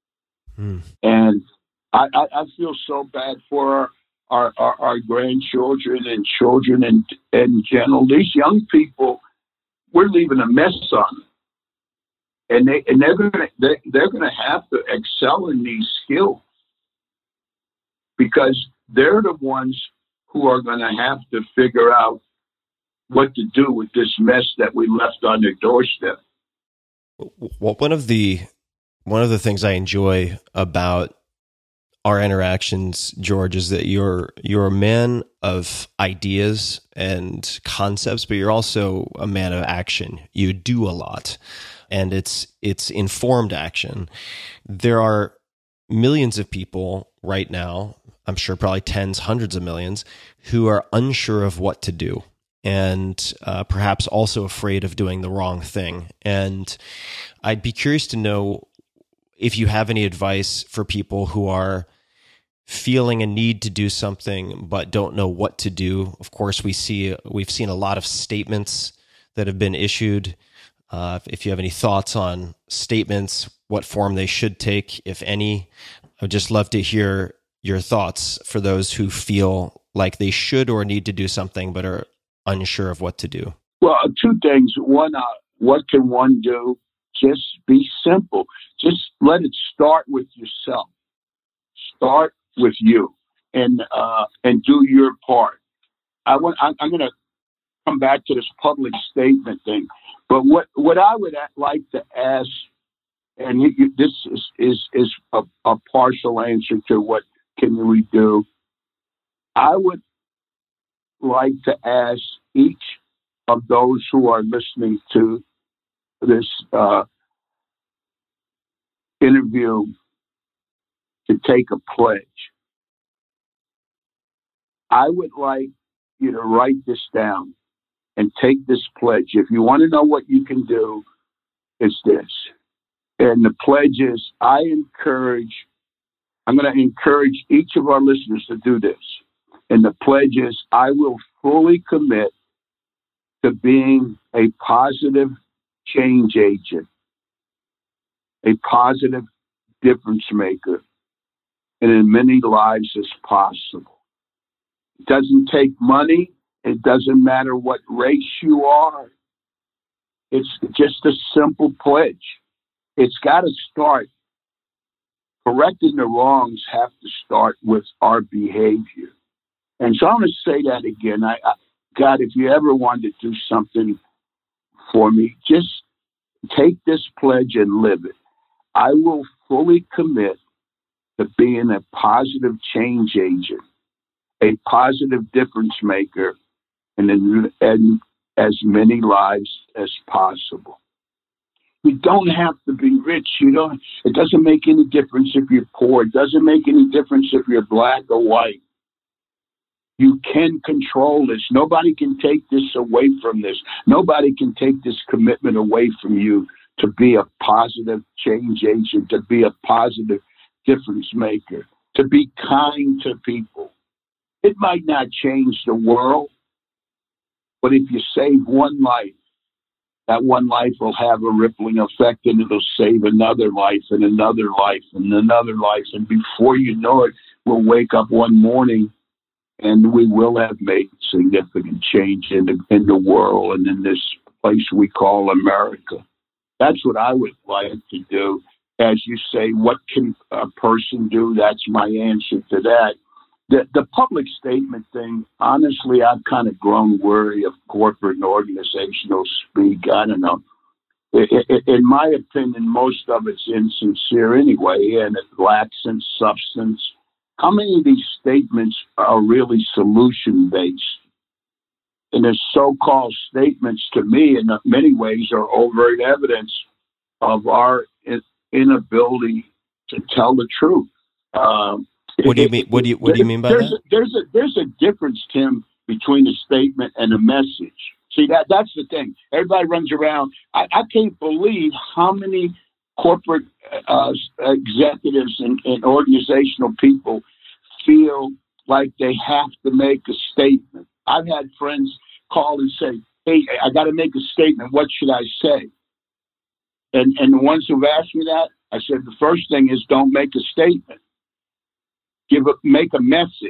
And I feel so bad for our grandchildren and children in general. These young people, we're leaving a mess on them, and they're gonna have to excel in these skills, because they're the ones who are going to have to figure out what to do with this mess that we left on their doorstep. Well, one of the things I enjoy about our interactions, George, is that you're a man of ideas and concepts, but you're also a man of action. You do a lot, and it's informed action. There are millions of people right now, I'm sure probably tens, hundreds of millions, who are unsure of what to do, and perhaps also afraid of doing the wrong thing. And I'd be curious to know if you have any advice for people who are feeling a need to do something but don't know what to do. Of course, we've seen a lot of statements that have been issued. If you have any thoughts on statements, what form they should take, if any, I'd just love to hear your thoughts for those who feel like they should or need to do something but are unsure of what to do. Well, two things. One, what can one do? Just be simple. Just let it start with yourself. Start with you, and do your part. I'm going to come back to this public statement thing, but what I would like to ask, and this is a partial answer to what can we do. I would like to ask each of those who are listening to this interview to take a pledge. I would like you to write this down and take this pledge. If you want to know what you can do, it's this. And the pledge is, I'm going to encourage each of our listeners to do this. And the pledge is, I will fully commit to being a positive change agent, a positive difference maker, and in many lives as possible. It doesn't take money. It doesn't matter what race you are. It's just a simple pledge. It's got to start. Correcting the wrongs have to start with our behavior. And so I'm going to say that again. God, if you ever wanted to do something for me, just take this pledge and live it. I will fully commit to being a positive change agent, a positive difference maker, and in as many lives as possible. You don't have to be rich. It doesn't make any difference if you're poor. It doesn't make any difference if you're black or white. You can control this. Nobody can take this away from this. Nobody can take this commitment away from you to be a positive change agent, to be a positive difference maker, to be kind to people. It might not change the world, but if you save one life, that one life will have a rippling effect, and it'll save another life and another life and another life. And before you know it, we'll wake up one morning and we will have made significant change in the world and in this place we call America. That's what I would like to do. As you say, what can a person do? That's my answer to that. The public statement thing, honestly, I've kind of grown weary of corporate and organizational speak. I don't know. In my opinion, most of it's insincere anyway, and it lacks in substance. How many of these statements are really solution-based? And the so-called statements, to me, in many ways, are overt evidence of our inability to tell the truth. What do you mean? What do you mean by that? There's a difference, Tim, between a statement and a message. See, that's the thing. Everybody runs around. I can't believe how many corporate executives and organizational people feel like they have to make a statement. I've had friends call and say, "Hey, I got to make a statement. What should I say?" And the ones who've asked me that, I said, the first thing is don't make a statement. Make a message.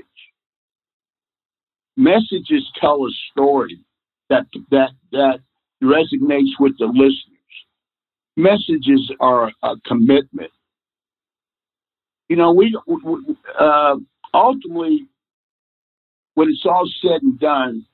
Messages tell a story that resonates with the listeners. Messages are a commitment. We ultimately, when it's all said and done,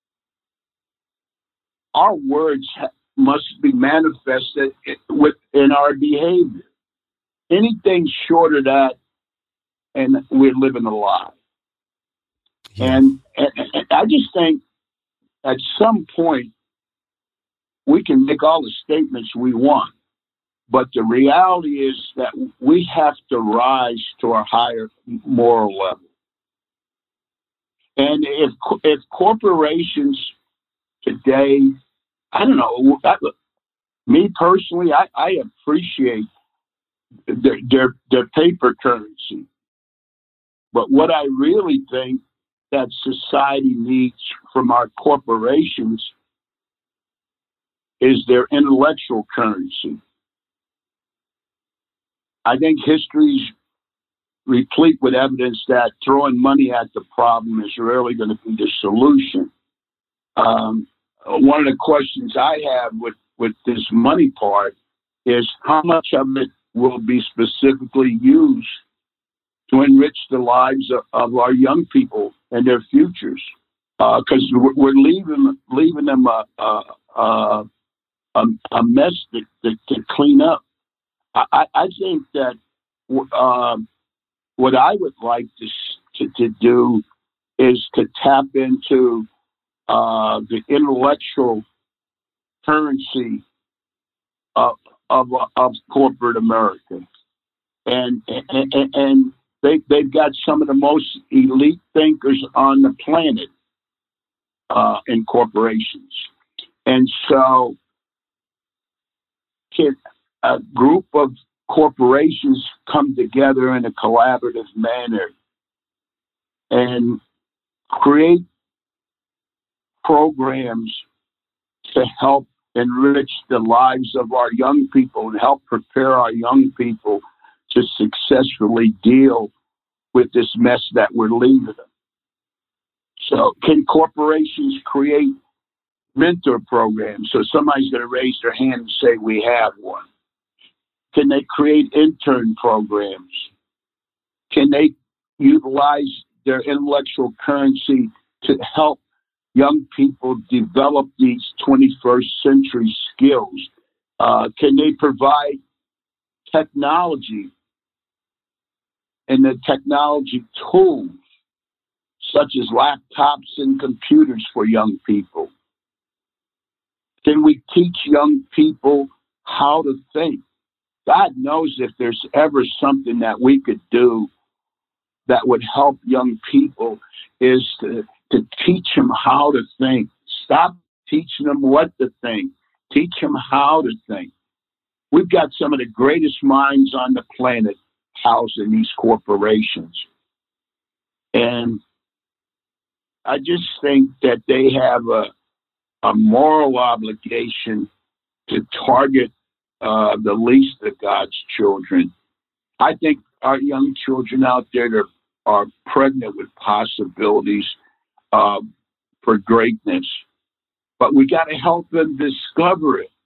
our words must be manifested in our behavior. Anything short of that, and we're living a lie. Yeah. And I just think at some point we can make all the statements we want, but the reality is that we have to rise to a higher moral level. And if corporations today, I don't know, me personally, I appreciate their paper currency. But what I really think that society needs from our corporations is their intellectual currency. I think history's replete with evidence that throwing money at the problem is rarely going to be the solution. One of the questions I have with this money part is how much of it will be specifically used to enrich the lives of our young people and their futures, because we're leaving them a mess to clean up. I think that what I would like to do is to tap into the intellectual currency of corporate America, and they've got some of the most elite thinkers on the planet in corporations, and so can a group of corporations come together in a collaborative manner and create programs to help enrich the lives of our young people and help prepare our young people to successfully deal with this mess that we're leaving them. So can corporations create mentor programs? So somebody's going to raise their hand and say, we have one. Can they create intern programs? Can they utilize their intellectual currency to help young people develop these 21st century skills? Can they provide technology and the technology tools such as laptops and computers for young people? Can we teach young people how to think? God knows if there's ever something that we could do that would help young people is to teach them how to think. Stop teaching them what to think. Teach them how to think. We've got some of the greatest minds on the planet housed in these corporations. And I just think that they have a moral obligation to target the least of God's children. I think our young children out there are pregnant with possibilities for greatness, but we got to help them discover it.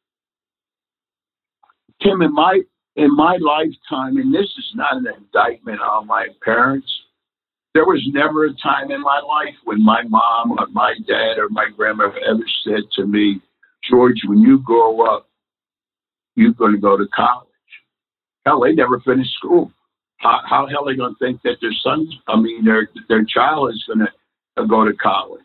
Tim, in my lifetime, and this is not an indictment on my parents, there was never a time in my life when my mom or my dad or my grandmother ever said to me, George, when you grow up, you're going to go to college. Hell, they never finished school. How the hell are they going to think that their child is going to go to college?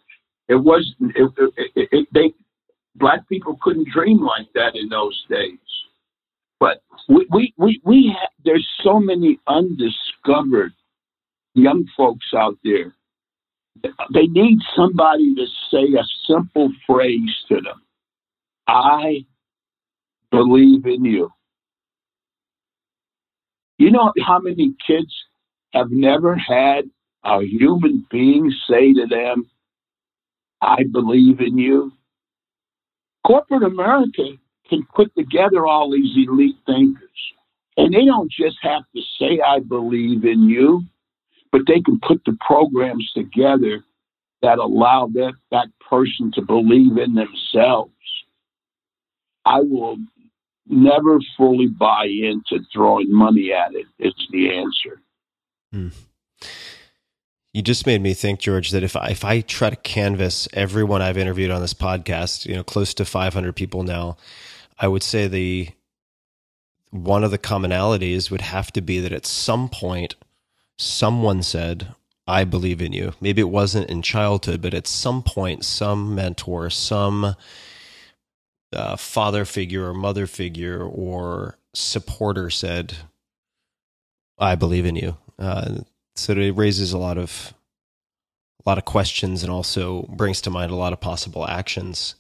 Black people couldn't dream like that in those days. But there's so many undiscovered young folks out there. They need somebody to say a simple phrase to them. I believe in you. You know how many kids have never had a human being say to them, I believe in you? Corporate America can put together all these elite thinkers. And they don't just have to say, I believe in you, but they can put the programs together that allow that person to believe in themselves. I will never fully buy into throwing money at it. It's the answer. You just made me think, George, that if I try to canvass everyone I've interviewed on this podcast, close to 500 people now, I would say one of the commonalities would have to be that at some point someone said, I believe in you. Maybe it wasn't in childhood, but at some point, some mentor, some father figure or mother figure or supporter said, I believe in you. So it raises a lot of questions and also brings to mind a lot of possible actions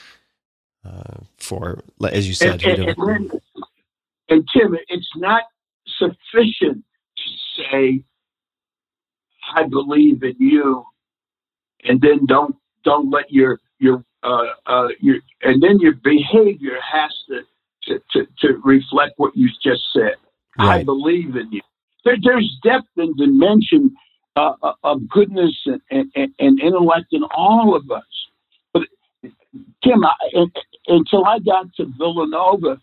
for, as you said. And Tim, it's not sufficient to say, I believe in you, and then don't let your and then your behavior has to reflect what you just said. Right. I believe in you. There's depth and dimension of goodness and intellect in all of us. But Tim, until I got to Villanova,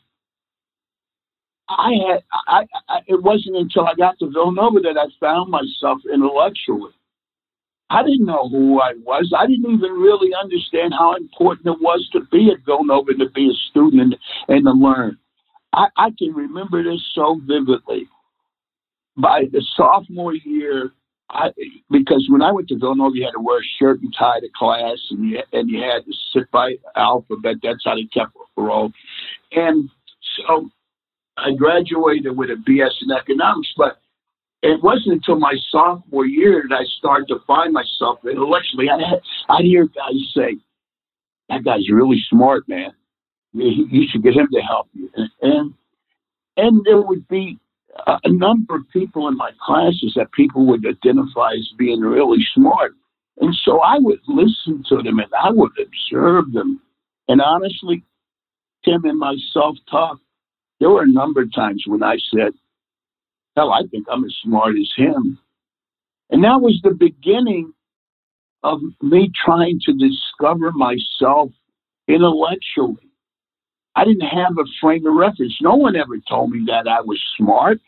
it wasn't until I got to Villanova that I found myself intellectually. I didn't know who I was. I didn't even really understand how important it was to be at Villanova, to be a student and to learn. I can remember this so vividly. By the sophomore year, because when I went to Villanova, you had to wear a shirt and tie to class, and you had to sit by alphabet. That's how they kept roll. And so I graduated with a BS in economics, but it wasn't until my sophomore year that I started to find myself intellectually. I'd hear guys say, "That guy's really smart, man. You should get him to help you." And there would be a number of people in my classes that people would identify as being really smart. And so I would listen to them and I would observe them. And honestly, Tim, in my self-talk, there were a number of times when I said, hell, I think I'm as smart as him. And that was the beginning of me trying to discover myself intellectually. I didn't have a frame of reference. No one ever told me that I was smart.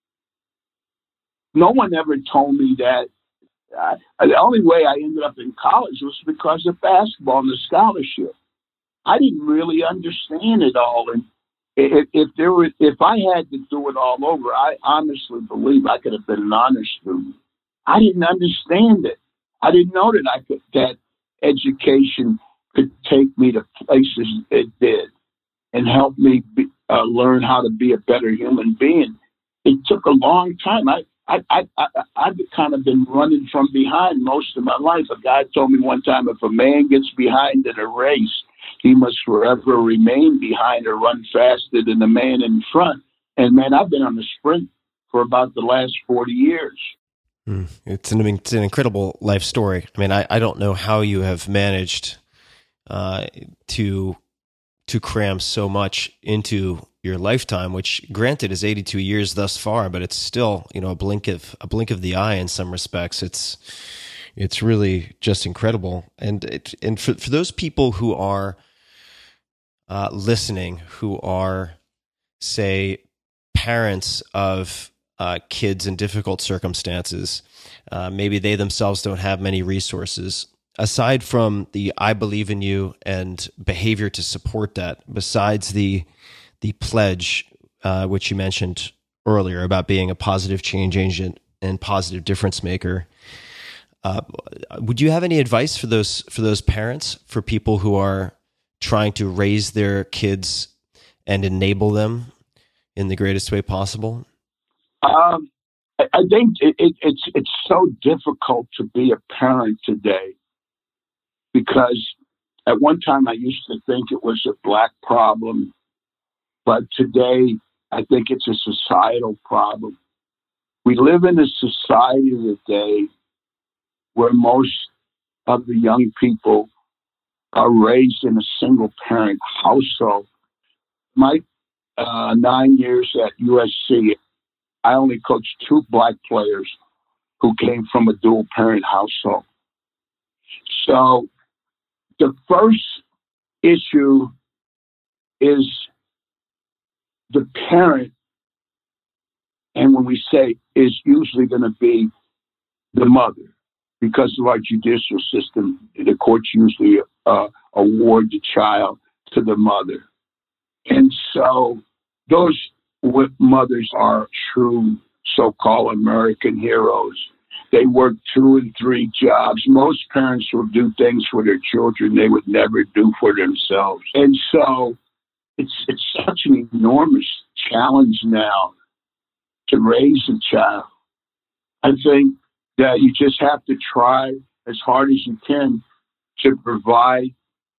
No one ever told me that. The only way I ended up in college was because of basketball and the scholarship. I didn't really understand it all. And if I had to do it all over, I honestly believe I could have been an honor student. I didn't understand it. I didn't know that education could take me to places it did and help me learn how to be a better human being. It took a long time. I've kind of been running from behind most of my life. A guy told me one time, if a man gets behind in a race, he must forever remain behind or run faster than the man in front. And man, I've been on the sprint for about the last 40 years. It's an incredible life story. I mean, I don't know how you have managed to cram so much into your lifetime, which granted is 82 years thus far, but it's still, a blink of the eye in some respects. It's really just incredible. And for those people who are listening, who are, say, parents of kids in difficult circumstances, maybe they themselves don't have many resources. Aside from the "I believe in you" and behavior to support that, besides the pledge, which you mentioned earlier about being a positive change agent and positive difference maker, would you have any advice for those parents, for people who are trying to raise their kids and enable them in the greatest way possible? I think it's so difficult to be a parent today, because at one time I used to think it was a black problem, but today I think it's a societal problem. We live in a society today where most of the young people are raised in a single parent household. My 9 years at USC, I only coached 2 black players who came from a dual parent household. So the first issue is the parent, and when we say is usually going to be the mother, because of our judicial system, the courts usually award the child to the mother. And so those mothers are true so-called American heroes. They work 2 and 3 jobs. Most parents will do things for their children they would never do for themselves. And so it's such an enormous challenge now to raise a child. I think that you just have to try as hard as you can to provide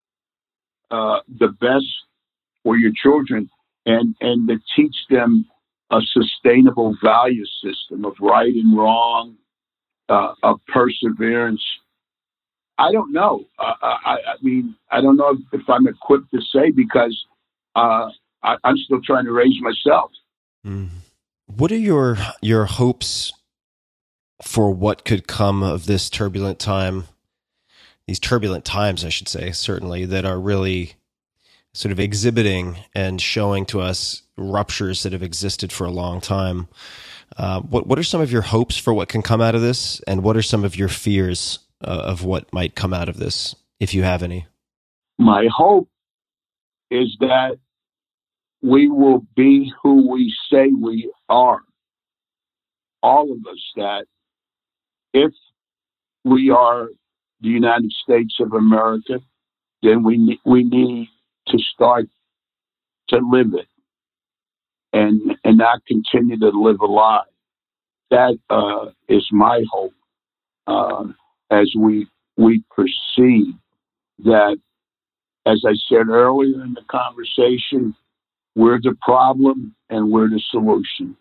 the best for your children and to teach them a sustainable value system of right and wrong, of perseverance. I don't know. I mean, I don't know if I'm equipped to say, because I'm still trying to raise myself. What are your hopes for what could come of this turbulent time? These turbulent times, I should say, certainly, that are really sort of exhibiting and showing to us ruptures that have existed for a long time. What are some of your hopes for what can come out of this, and what are some of your fears of what might come out of this, if you have any? My hope is that we will be who we say we are. All of us, that if we are the United States of America, then we need to start to live it and not continue to live a lie. That is my hope as we perceive that, as I said earlier in the conversation, we're the problem and we're the solution.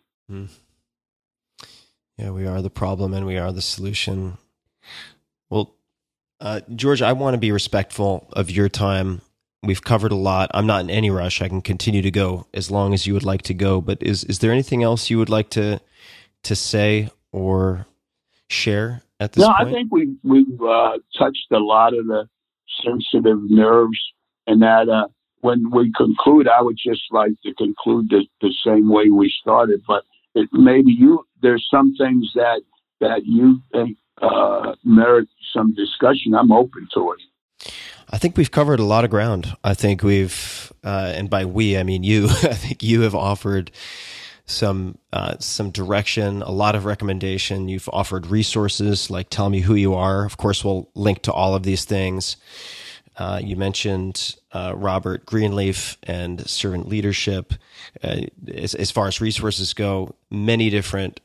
Yeah, we are the problem and we are the solution. Well, George, I want to be respectful of your time. We've covered a lot. I'm not in any rush. I can continue to go as long as you would like to go. But is there anything else you would like to say or share at this point? No, I think we've touched a lot of the sensitive nerves, and that when we conclude, I would just like to conclude the same way we started. But there's some things that you think merit some discussion. I'm open to it. I think we've covered a lot of ground. I think we've, and by we, I mean you, I think you have offered some direction, a lot of recommendation. You've offered resources like Tell Me Who You Are. Of course, we'll link to all of these things. You mentioned Robert Greenleaf and servant leadership. As far as resources go, many different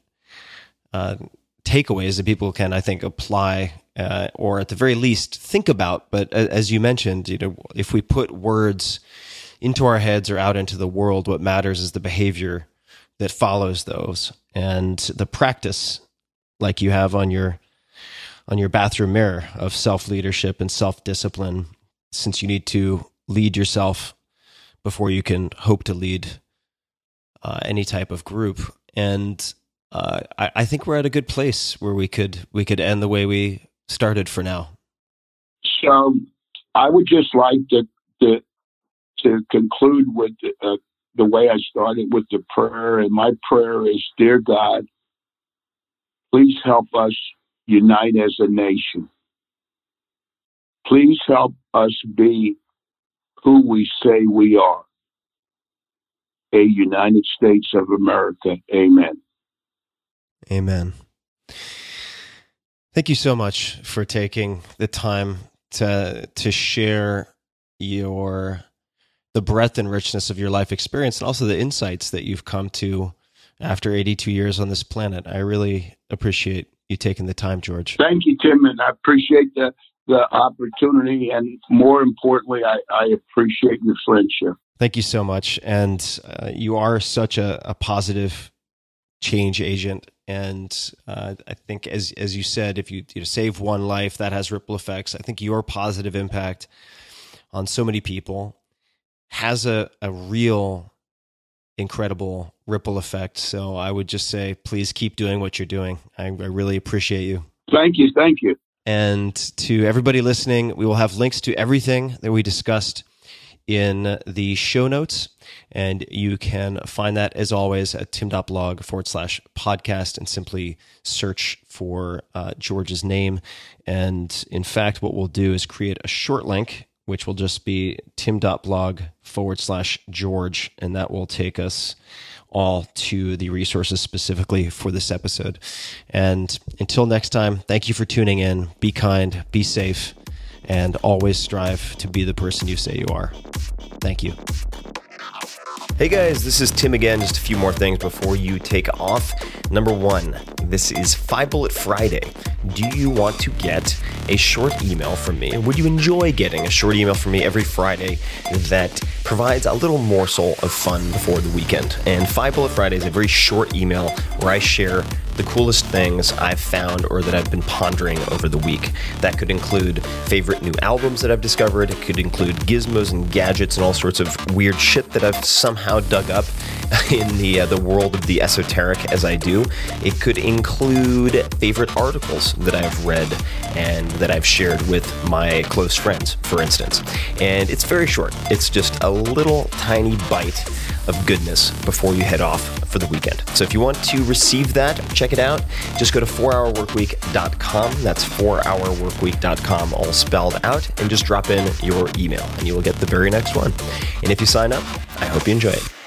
takeaways that people can, I think, apply or at the very least think about. But as you mentioned, if we put words into our heads or out into the world, what matters is the behavior that follows those, and the practice, like you have on your bathroom mirror, of self-leadership and self-discipline, since you need to lead yourself before you can hope to lead any type of group. And I think we're at a good place where we could end the way we started for now. So I would just like to conclude with the way I started, with the prayer. And my prayer is, dear God, please help us unite as a nation. Please help us be who we say we are, a United States of America. Amen. Amen. Thank you so much for taking the time to share the breadth and richness of your life experience, and also the insights that you've come to after 82 years on this planet. I really appreciate you taking the time, George. Thank you, Tim, and I appreciate the opportunity, and more importantly, I appreciate your friendship. Thank you so much. And you are such a positive change agent. And I think, as you said, if you save one life, that has ripple effects. I think your positive impact on so many people has a real incredible ripple effect. So I would just say, please keep doing what you're doing. I really appreciate you. Thank you. Thank you. And to everybody listening, we will have links to everything that we discussed in the show notes. And you can find that, as always, at tim.blog/podcast, and simply search for George's name. And in fact, what we'll do is create a short link, which will just be tim.blog/George. And that will take us all to the resources specifically for this episode. And until next time, thank you for tuning in. Be kind, be safe, and always strive to be the person you say you are. Thank you. Hey guys, this is Tim again. Just a few more things before you take off. Number one, This is 5 Bullet Friday. Do you want to get a short email from me? Would you enjoy getting a short email from me every Friday that provides a little morsel of fun before the weekend? And 5 Bullet Friday is a very short email where I share the coolest things I've found or that I've been pondering over the week. That could include favorite new albums that I've discovered. It could include gizmos and gadgets and all sorts of weird shit that I've somehow dug up in the world of the esoteric as I do. It could include favorite articles that I've read and that I've shared with my close friends, for instance. And it's very short. It's just a little tiny bite of goodness before you head off for the weekend. So if you want to receive that, check it out. Just go to 4hourworkweek.com. That's 4hourworkweek.com, all spelled out, and just drop in your email and you will get the very next one. And if you sign up, I hope you enjoy it.